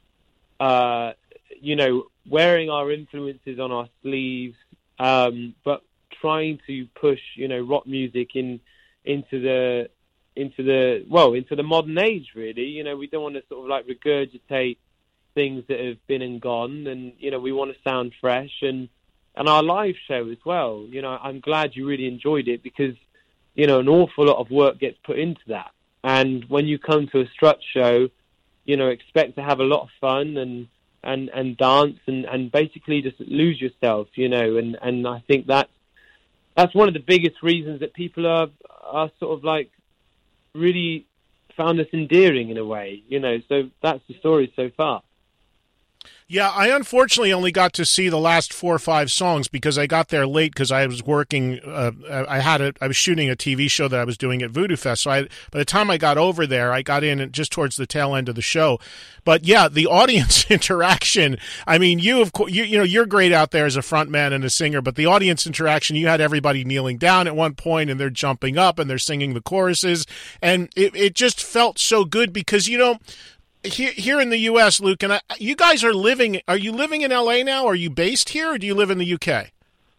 uh, you know, wearing our influences on our sleeves, um, but trying to push, you know, rock music in into the into the well into the modern age. Really, you know, we don't want to sort of like regurgitate things that have been and gone, and, you know, we want to sound fresh, and and our live show as well. You know, I'm glad you really enjoyed it, because, you know, an awful lot of work gets put into that, and when you come to a Strut show, you know, expect to have a lot of fun and and and dance and and basically just lose yourself, you know, and and I think that's that's one of the biggest reasons that people are are sort of like really found us endearing in a way, you know. So that's the story so far. Yeah, I unfortunately only got to see the last four or five songs because I got there late because I was working. Uh, I had a, I was shooting a T V show that I was doing at Voodoo Fest. So I, by the time I got over there, I got in just towards the tail end of the show. But yeah, the audience interaction. I mean, you of course, you, you know, you're great out there as a front man and a singer. But the audience interaction, you had everybody kneeling down at one point, and they're jumping up and they're singing the choruses, and it it just felt so good because, you know, Here, here in the U S, Luke, and I, you guys are living. Are you living in L A now? Are you based here, or do you live in the U K?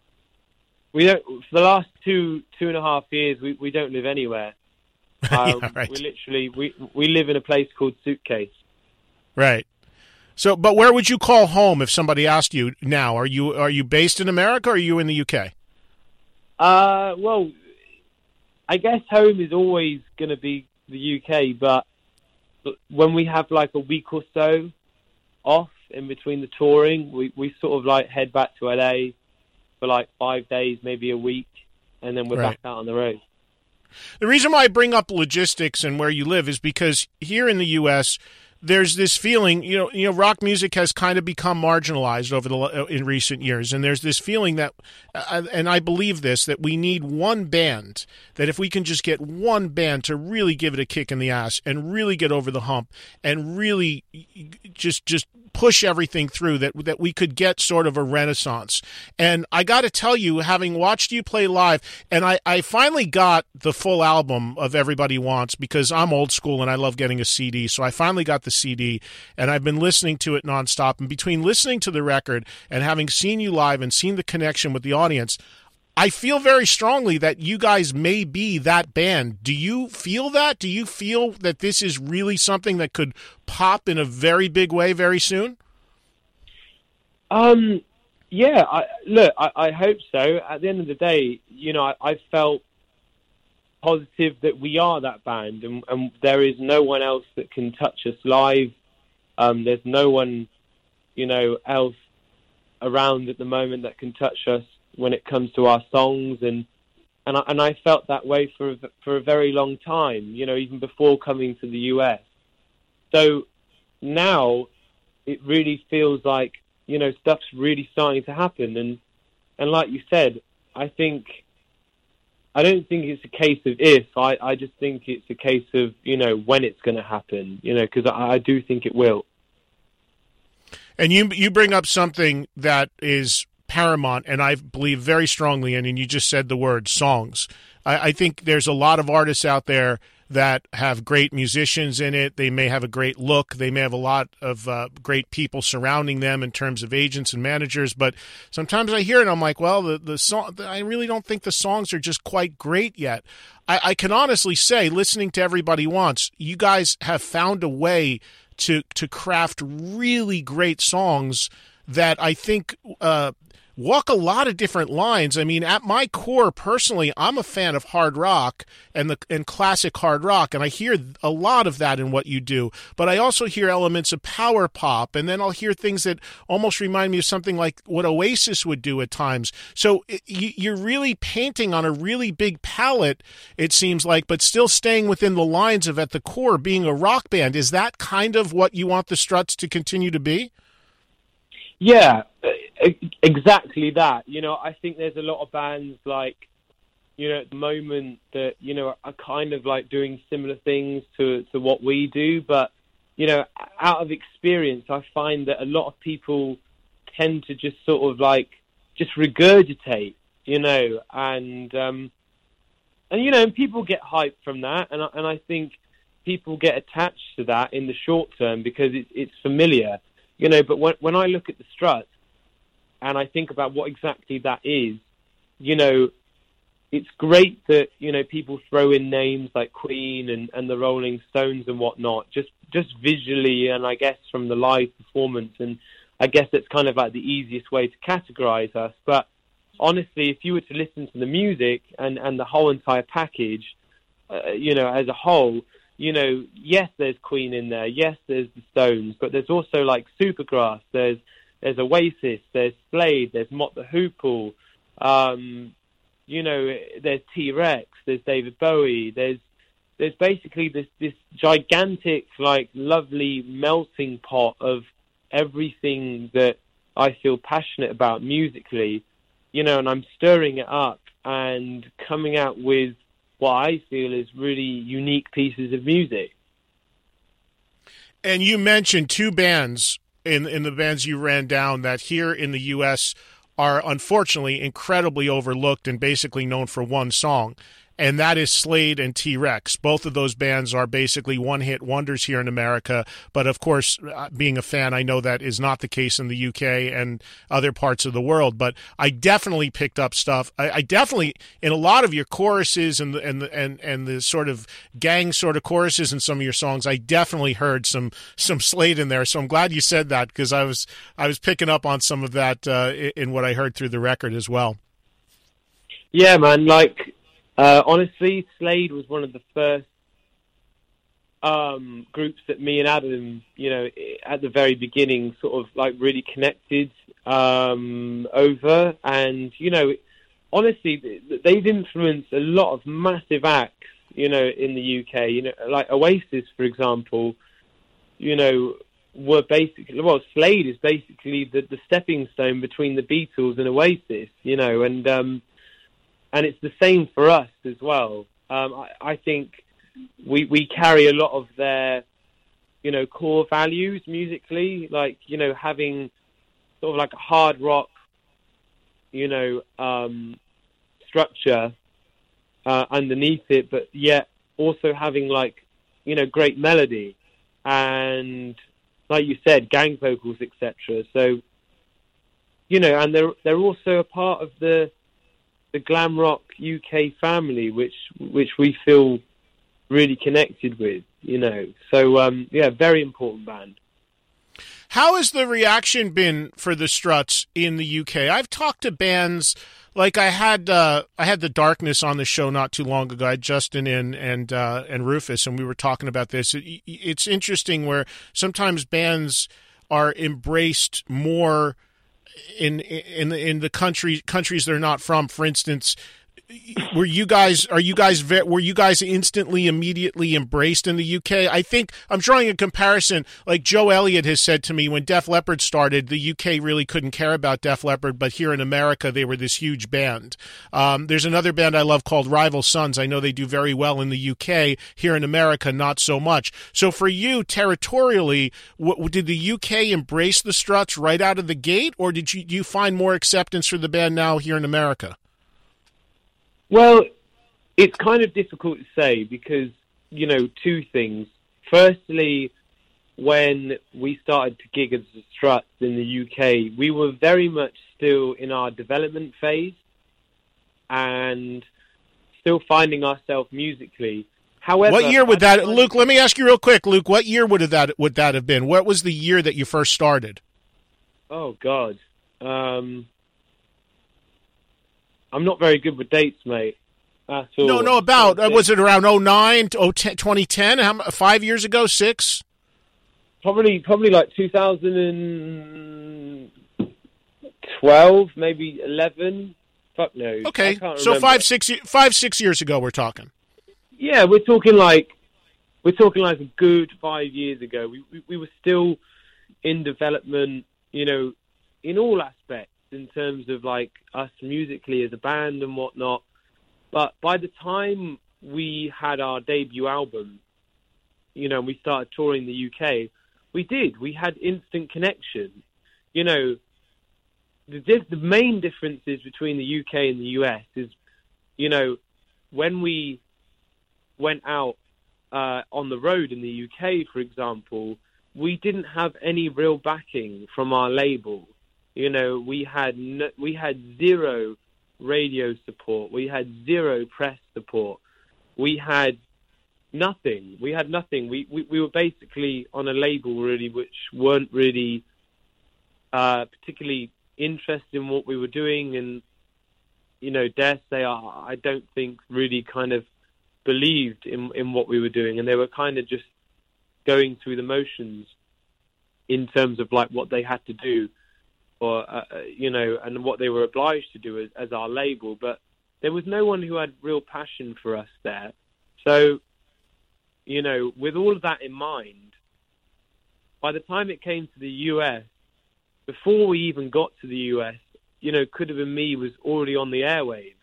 We don't. For the last two two and a half years, we, we don't live anywhere. Um, yeah, right. We literally we we live in a place called Suitcase. Right. So, but where would you call home if somebody asked you now? Are you are you based in America, or are you in the U K? Uh, well, I guess home is always going to be the U K, but when we have like a week or so off in between the touring, we, we sort of like head back to L A for like five days, maybe a week, and then we're right. back out on the road. The reason why I bring up logistics and where you live is because here in the U S, there's this feeling, you know, you know, rock music has kind of become marginalized over the in recent years, and there's this feeling that, uh, and I believe this, that we need one band. That if we can just get one band to really give it a kick in the ass and really get over the hump and really just just push everything through, that that we could get sort of a renaissance. And I got to tell you, having watched you play live, and I, I finally got the full album of Everybody Wants, because I'm old school and I love getting a C D, so I finally got the C D, and I've been listening to it nonstop. And between listening to the record and having seen you live and seen the connection with the audience, I feel very strongly that you guys may be that band. Do you feel that? Do you feel that this is really something that could pop in a very big way very soon? Um, yeah, I, look, I, I hope so. At the end of the day, you know, I, I felt positive that we are that band, and, and there is no one else that can touch us live. Um, there's no one, you know, else around at the moment that can touch us when it comes to our songs, and and I, and I felt that way for for a very long time, you know, even before coming to the U S. So now it really feels like, you know, stuff's really starting to happen, and and like you said, I think I don't think it's a case of if. I, I just think it's a case of, you know, when it's going to happen, you know, because I, I do think it will. And you you bring up something that is paramount, and I believe very strongly in, and you just said the word songs. I, I think there's a lot of artists out there that have great musicians in it. They may have a great look. They may have a lot of uh, great people surrounding them in terms of agents and managers. But sometimes I hear it, and I'm like, well, the, the song, I really don't think the songs are just quite great yet. I, I can honestly say, listening to Everybody Wants, you guys have found a way to to craft really great songs that I think uh, walk a lot of different lines. I mean, at my core, personally, I'm a fan of hard rock and the and classic hard rock, and I hear a lot of that in what you do. But I also hear elements of power pop, and then I'll hear things that almost remind me of something like what Oasis would do at times. So it, you're really painting on a really big palette, it seems like, but still staying within the lines of, at the core, being a rock band. Is that kind of what you want the Struts to continue to be? Yeah, exactly that. You know, I think there's a lot of bands like, you know, at the moment that, you know, are kind of like doing similar things to, to what we do. But, you know, out of experience, I find that a lot of people tend to just sort of like just regurgitate, you know, and, um, and you know, and people get hyped from that. And I, and I think people get attached to that in the short term because it, it's familiar. You know, but when when I look at the Struts and I think about what exactly that is, you know, it's great that, you know, people throw in names like Queen and, and the Rolling Stones and whatnot, just just visually and I guess from the live performance. And I guess that's kind of like the easiest way to categorize us. But honestly, if you were to listen to the music and, and the whole entire package, uh, you know, as a whole, you know, yes, there's Queen in there. Yes, there's the Stones, but there's also like Supergrass. There's there's Oasis. There's Slade. There's Mott the Hoople. Um, you know, there's T-Rex. There's David Bowie. There's there's basically this this gigantic, like, lovely melting pot of everything that I feel passionate about musically. You know, and I'm stirring it up and coming out with what I feel is really unique pieces of music. And you mentioned two bands in in the bands you ran down that here in the U S are unfortunately incredibly overlooked and basically known for one song, and that is Slade and T-Rex. Both of those bands are basically one-hit wonders here in America, but of course, being a fan, I know that is not the case in the U K and other parts of the world, but I definitely picked up stuff. I, I definitely, in a lot of your choruses and the, and, the, and, and the sort of gang sort of choruses in some of your songs, I definitely heard some some Slade in there, so I'm glad you said that, because I was, I was picking up on some of that uh, in what I heard through the record as well. Yeah, man, like... Uh, honestly, Slade was one of the first um, groups that me and Adam, you know, at the very beginning sort of like really connected um, over. And, you know, honestly, they've influenced a lot of massive acts, you know, in the U K. You know, like Oasis, for example, you know, were basically, well, Slade is basically the, the stepping stone between the Beatles and Oasis, you know, and... Um, And it's the same for us as well. Um, I, I think we we carry a lot of their, you know, core values musically, like, you know, having sort of like a hard rock, you know, um, structure uh, underneath it, but yet also having like, you know, great melody and, like you said, gang vocals, et cetera. So, you know, and they're they're also a part of the the glam rock U K family, which which we feel really connected with, you know. So, um, yeah, very important band. How has the reaction been for the Struts in the U K? I've talked to bands, like I had uh, I had The Darkness on the show not too long ago. I had Justin in and uh, and Rufus, and we were talking about this. It, it's interesting where sometimes bands are embraced more in in the in the country countries they're not from. For instance, were you guys are you guys were you guys instantly immediately embraced in the U K? I think I'm drawing a comparison. Like Joe Elliott has said to me, when Def Leppard started, the U K really couldn't care about Def Leppard, but here in America they were this huge band. Um, there's another band I love called Rival Sons. I know they do very well in the U K. Here in America, not so much. So for you, territorially, what, did the U K embrace the Struts right out of the gate, or did you, do you find more acceptance for the band now here in America? Well, it's kind of difficult to say because, you know, two things. Firstly, when we started to gig as the Struts in the U K, we were very much still in our development phase and still finding ourselves musically. However, what year would that, Luke? Let me ask you real quick, Luke. What year would that would that have been? What was the year that you first started? Oh God, um, I'm not very good with dates, mate. That's all. No, no. About uh, was it around oh nine, twenty ten? How five years ago? Six? Probably, probably like two thousand twelve, maybe eleven. Fuck knows. Okay, I can't so remember. five, six, five, six years ago, we're talking. Yeah, we're talking like we're talking like a good five years ago. We, we we were still in development, you know, in all aspects in terms of like us musically as a band and whatnot. But by the time we had our debut album, you know, and we started touring the U K, we did. We had instant connection. You know, the the main differences between the U K and the U S is, you know, when we went out uh, on the road in the U K, for example, we didn't have any real backing from our label. You know, we had no, we had zero radio support. We had zero press support. We had nothing. We had nothing. We we, we were basically on a label really which weren't really uh, particularly interested in what we were doing, and you know, dare say I, I don't think really kind of believed in in what we were doing, and they were kind of just going through the motions in terms of like what they had to do, or uh, you know, and what they were obliged to do as, as our label. But there was no one who had real passion for us there. So, you know, with all of that in mind, by the time it came to the U S, before we even got to the U S, you know, Could Have Been Me was already on the airwaves,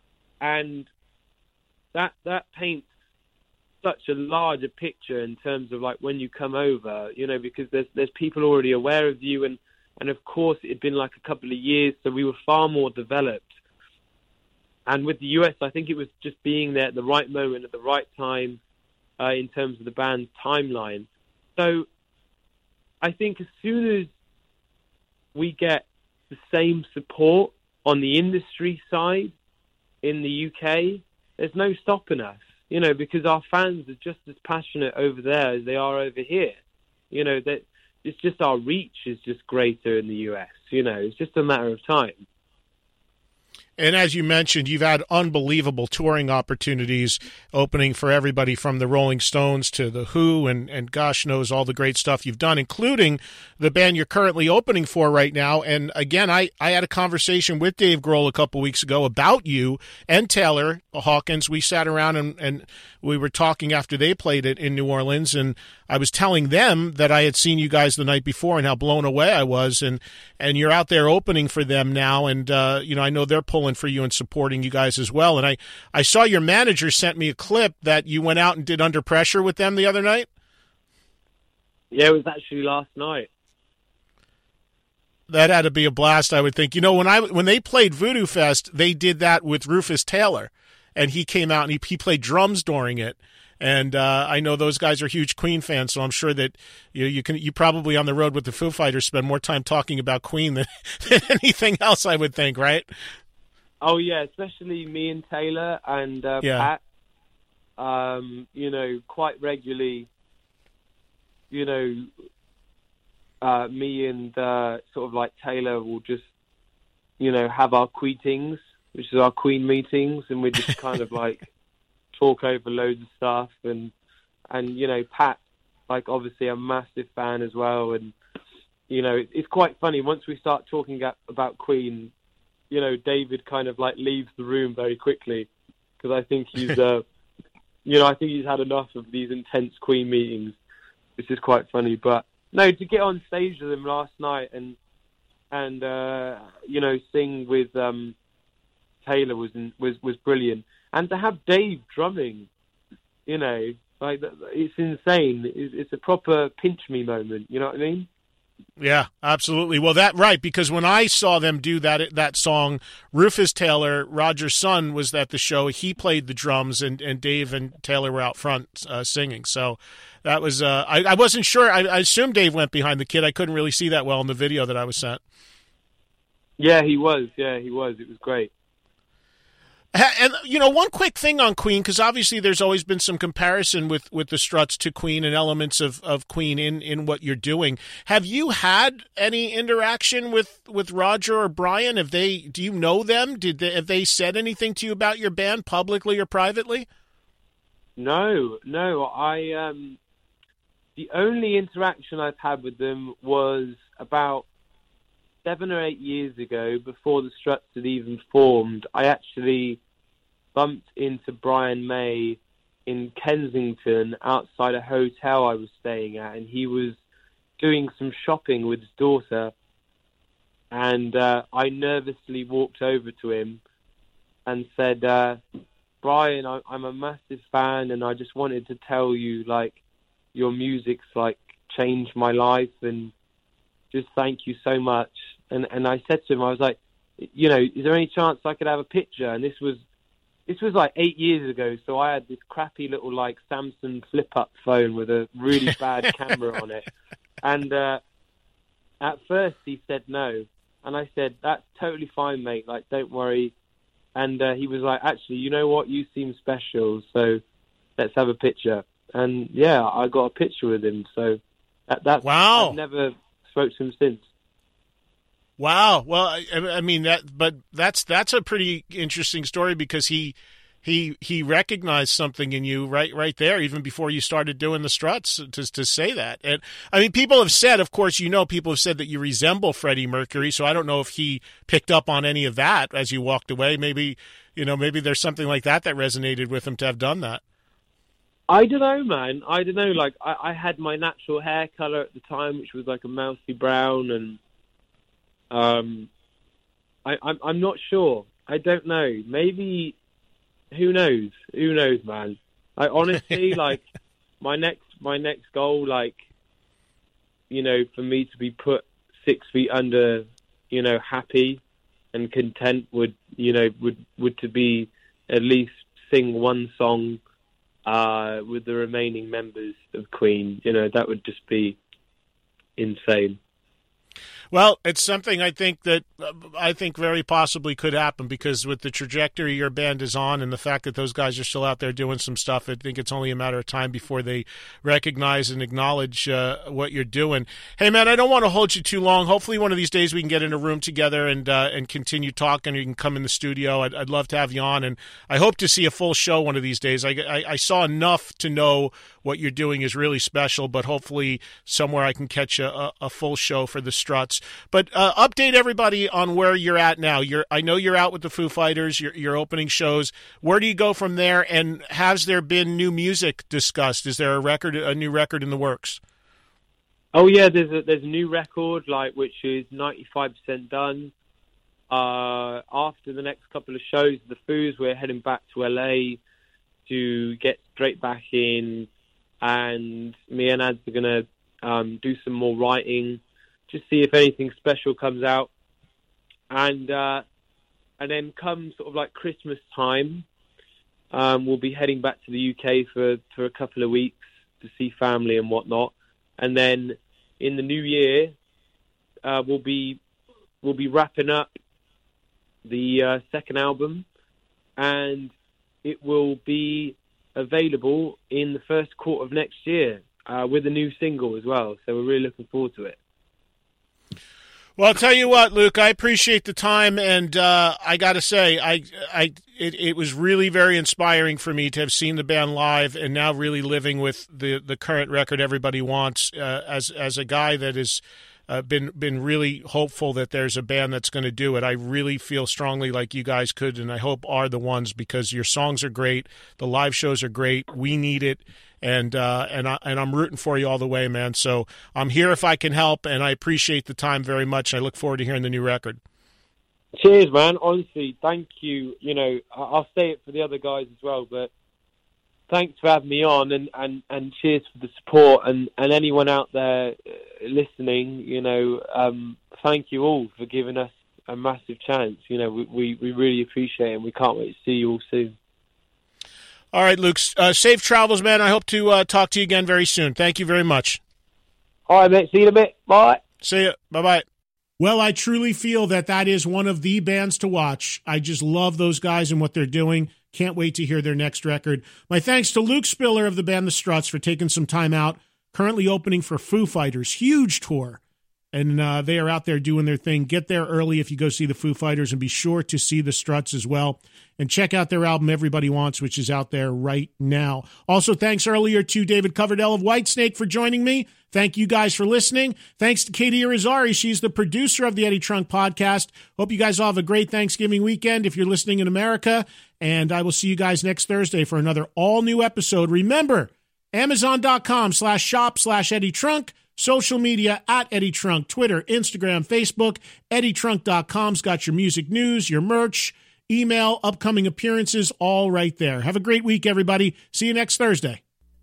and that that paints such a larger picture in terms of like when you come over, you know, because there's there's people already aware of you, and and of course it had been like a couple of years, so we were far more developed. And with the U S, I think it was just being there at the right moment at the right time uh, in terms of the band's timeline. So I think as soon as we get the same support on the industry side in the U K, there's no stopping us, you know, because our fans are just as passionate over there as they are over here. You know, that it's just our reach is just greater in the U S, you know, it's just a matter of time. And as you mentioned, you've had unbelievable touring opportunities opening for everybody from the Rolling Stones to The Who and, and gosh knows all the great stuff you've done, including the band you're currently opening for right now. And again, I, I had a conversation with Dave Grohl a couple weeks ago about you and Taylor Hawkins. We sat around and, and we were talking after they played it in New Orleans, and I was telling them that I had seen you guys the night before and how blown away I was. And, and you're out there opening for them now. And, uh, you know, I know they're pulling for you and supporting you guys as well. And I, I saw your manager sent me a clip that you went out and did Under Pressure with them the other night. Yeah, it was actually last night. That had to be a blast, I would think. You know, when I when they played Voodoo Fest, they did that with Rufus Taylor, and he came out and he, he played drums during it. And uh, I know those guys are huge Queen fans, so I'm sure that you you can you probably on the road with the Foo Fighters spend more time talking about Queen than, than anything else, I would think, right? Oh yeah, especially me and Taylor and uh, yeah. Pat. Um, you know, quite regularly. You know, uh, me and uh, sort of like Taylor will just, you know, have our Queetings, which is our Queen meetings, and we just kind of like talk over loads of stuff. And and you know, Pat, like obviously a massive fan as well. And you know, it's quite funny once we start talking about Queen. You know, David kind of like leaves the room very quickly because I think he's, uh, you know, I think he's had enough of these intense Queen meetings, which is quite funny. But no, to get on stage with him last night and and uh, you know, sing with um, Taylor was was was brilliant, and to have Dave drumming, you know, like it's insane. It's, it's a proper pinch me moment. You know what I mean? Yeah, absolutely. Well, that right, because when I saw them do that that song, Rufus Taylor, Roger's son, was at the show. He played the drums, and, and Dave and Taylor were out front uh, singing. So that was uh, I, I wasn't sure. I, I assumed Dave went behind the kid. I couldn't really see that well in the video that I was sent. Yeah, he was. Yeah, he was. It was great. And, you know, one quick thing on Queen, because obviously there's always been some comparison with, with the Struts to Queen and elements of, of Queen in, in what you're doing. Have you had any interaction with, with Roger or Brian? Have they, do you know them? Did they, have they said anything to you about your band publicly or privately? No, no. I um, the only interaction I've had with them was about seven or eight years ago, before the Struts had even formed. I actually bumped into Brian May in Kensington outside a hotel I was staying at, and he was doing some shopping with his daughter, and uh, I nervously walked over to him and said, uh, Brian, I, I'm a massive fan, and I just wanted to tell you, like, your music's, like, changed my life, and just thank you so much. And and I said to him, I was like, you know, is there any chance I could have a picture? And this was this was like eight years ago, so I had this crappy little like Samsung flip-up phone with a really bad camera on it. And uh, at first he said no, and I said, that's totally fine, mate. Like, don't worry. And uh, he was like, actually, you know what? You seem special, so let's have a picture. And yeah, I got a picture with him. So that, that's wow. I've never spoke to him since. Wow. Well, I, I mean that, but that's that's a pretty interesting story, because he he he recognized something in you right right there, even before you started doing the Struts, to to say that. And I mean, people have said, of course, you know, people have said that you resemble Freddie Mercury. So I don't know if he picked up on any of that as you walked away. Maybe, you know, maybe there's something like that that resonated with him to have done that. I don't know, man. I don't know. Like, I, I had my natural hair color at the time, which was like a mousy brown, and um, I, I'm I'm not sure. I don't know. Maybe, who knows? Who knows, man? I honestly like my next my next goal, like, you know, for me to be put six feet under, you know, happy and content would, you know, would would to be at least sing one song uh, with the remaining members of Queen. You know, that would just be insane. Well, it's something I think that uh, I think very possibly could happen, because with the trajectory your band is on and the fact that those guys are still out there doing some stuff, I think it's only a matter of time before they recognize and acknowledge uh, what you're doing. Hey, man, I don't want to hold you too long. Hopefully one of these days we can get in a room together and uh, and continue talking. You can come in the studio. I'd, I'd love to have you on, and I hope to see a full show one of these days. I, I, I saw enough to know what you're doing is really special, but hopefully somewhere I can catch a, a full show for the Struts. But uh, update everybody on where you're at now. You're, I know you're out with the Foo Fighters. You're, you're opening shows. Where do you go from there? And has there been new music discussed? Is there a record, a new record in the works? Oh yeah, there's a there's a new record, like, which is ninety-five percent done. Uh, after the next couple of shows, the Foos, we're heading back to L A to get straight back in, and me and Ads are gonna um, do some more writing. Just see if anything special comes out, and uh, and then come sort of like Christmas time, um, we'll be heading back to the U K for, for a couple of weeks to see family and whatnot, and then in the new year uh, we'll be we'll be wrapping up the uh, second album, and it will be available in the first quarter of next year uh, with a new single as well. So we're really looking forward to it. Well, I'll tell you what, Luke, I appreciate the time, and uh, I got to say, I, I, it, it was really very inspiring for me to have seen the band live, and now really living with the, the current record Everybody Wants, uh, as as a guy that has uh, been been really hopeful that there's a band that's going to do it. I really feel strongly like you guys could, and I hope are the ones, because your songs are great, the live shows are great, we need it. And uh, and I, and I'm rooting for you all the way, man. So I'm here if I can help, and I appreciate the time very much. I look forward to hearing the new record. Cheers, man. Honestly, thank you. You know, I'll say it for the other guys as well, but thanks for having me on, and, and, and cheers for the support, and, and anyone out there listening, you know, um, thank you all for giving us a massive chance. You know, we, we, we really appreciate it, and we can't wait to see you all soon. All right, Luke, uh, safe travels, man. I hope to uh, talk to you again very soon. Thank you very much. All right, mate. See you in a bit. Bye. See you. Bye-bye. Well, I truly feel that that is one of the bands to watch. I just love those guys and what they're doing. Can't wait to hear their next record. My thanks to Luke Spiller of the band The Struts for taking some time out. Currently opening for Foo Fighters. Huge tour. And uh, they are out there doing their thing. Get there early if you go see the Foo Fighters, and be sure to see the Struts as well. And check out their album, Everybody Wants, which is out there right now. Also, thanks earlier to David Coverdale of Whitesnake for joining me. Thank you guys for listening. Thanks to Katie Irizarry. She's the producer of the Eddie Trunk Podcast. Hope you guys all have a great Thanksgiving weekend if you're listening in America. And I will see you guys next Thursday for another all-new episode. Remember, Amazon.com slash shop slash Eddie Trunk. Social media at Eddie Trunk, Twitter, Instagram, Facebook. Eddie Trunk dot com's got your music news, your merch, email, upcoming appearances, all right there. Have a great week, everybody. See you next Thursday.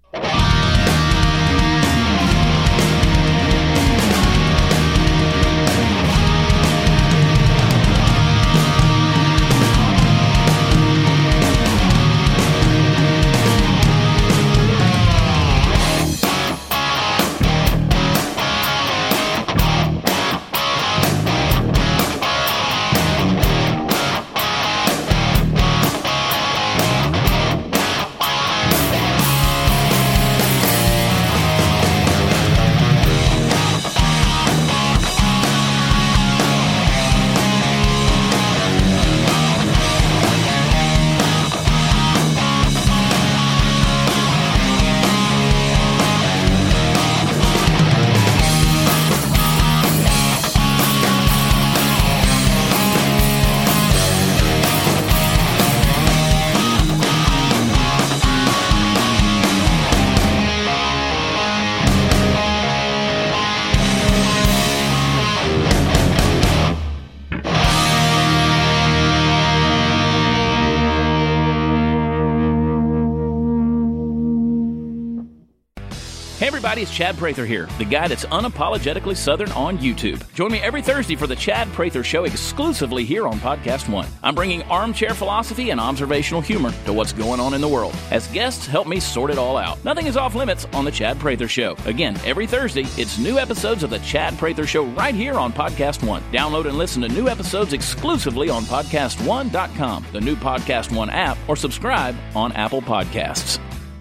Hey everybody, it's Chad Prather here, the guy that's unapologetically Southern on YouTube. Join me every Thursday for the Chad Prather Show exclusively here on Podcast One. I'm bringing armchair philosophy and observational humor to what's going on in the world. As guests help me sort it all out. Nothing is off limits on the Chad Prather Show. Again, every Thursday, it's new episodes of the Chad Prather Show right here on Podcast One. Download and listen to new episodes exclusively on podcast one dot com, the new Podcast One app, or subscribe on Apple Podcasts.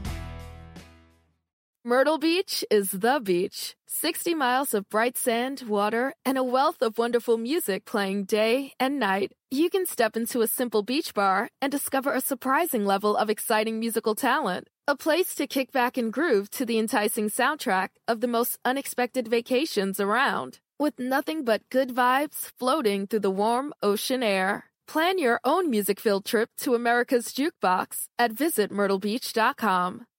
Myrtle Beach is the beach. sixty miles of bright sand, water, and a wealth of wonderful music playing day and night. You can step into a simple beach bar and discover a surprising level of exciting musical talent. A place to kick back and groove to the enticing soundtrack of the most unexpected vacations around. With nothing but good vibes floating through the warm ocean air. Plan your own music-filled trip to America's Jukebox at visit myrtle beach dot com.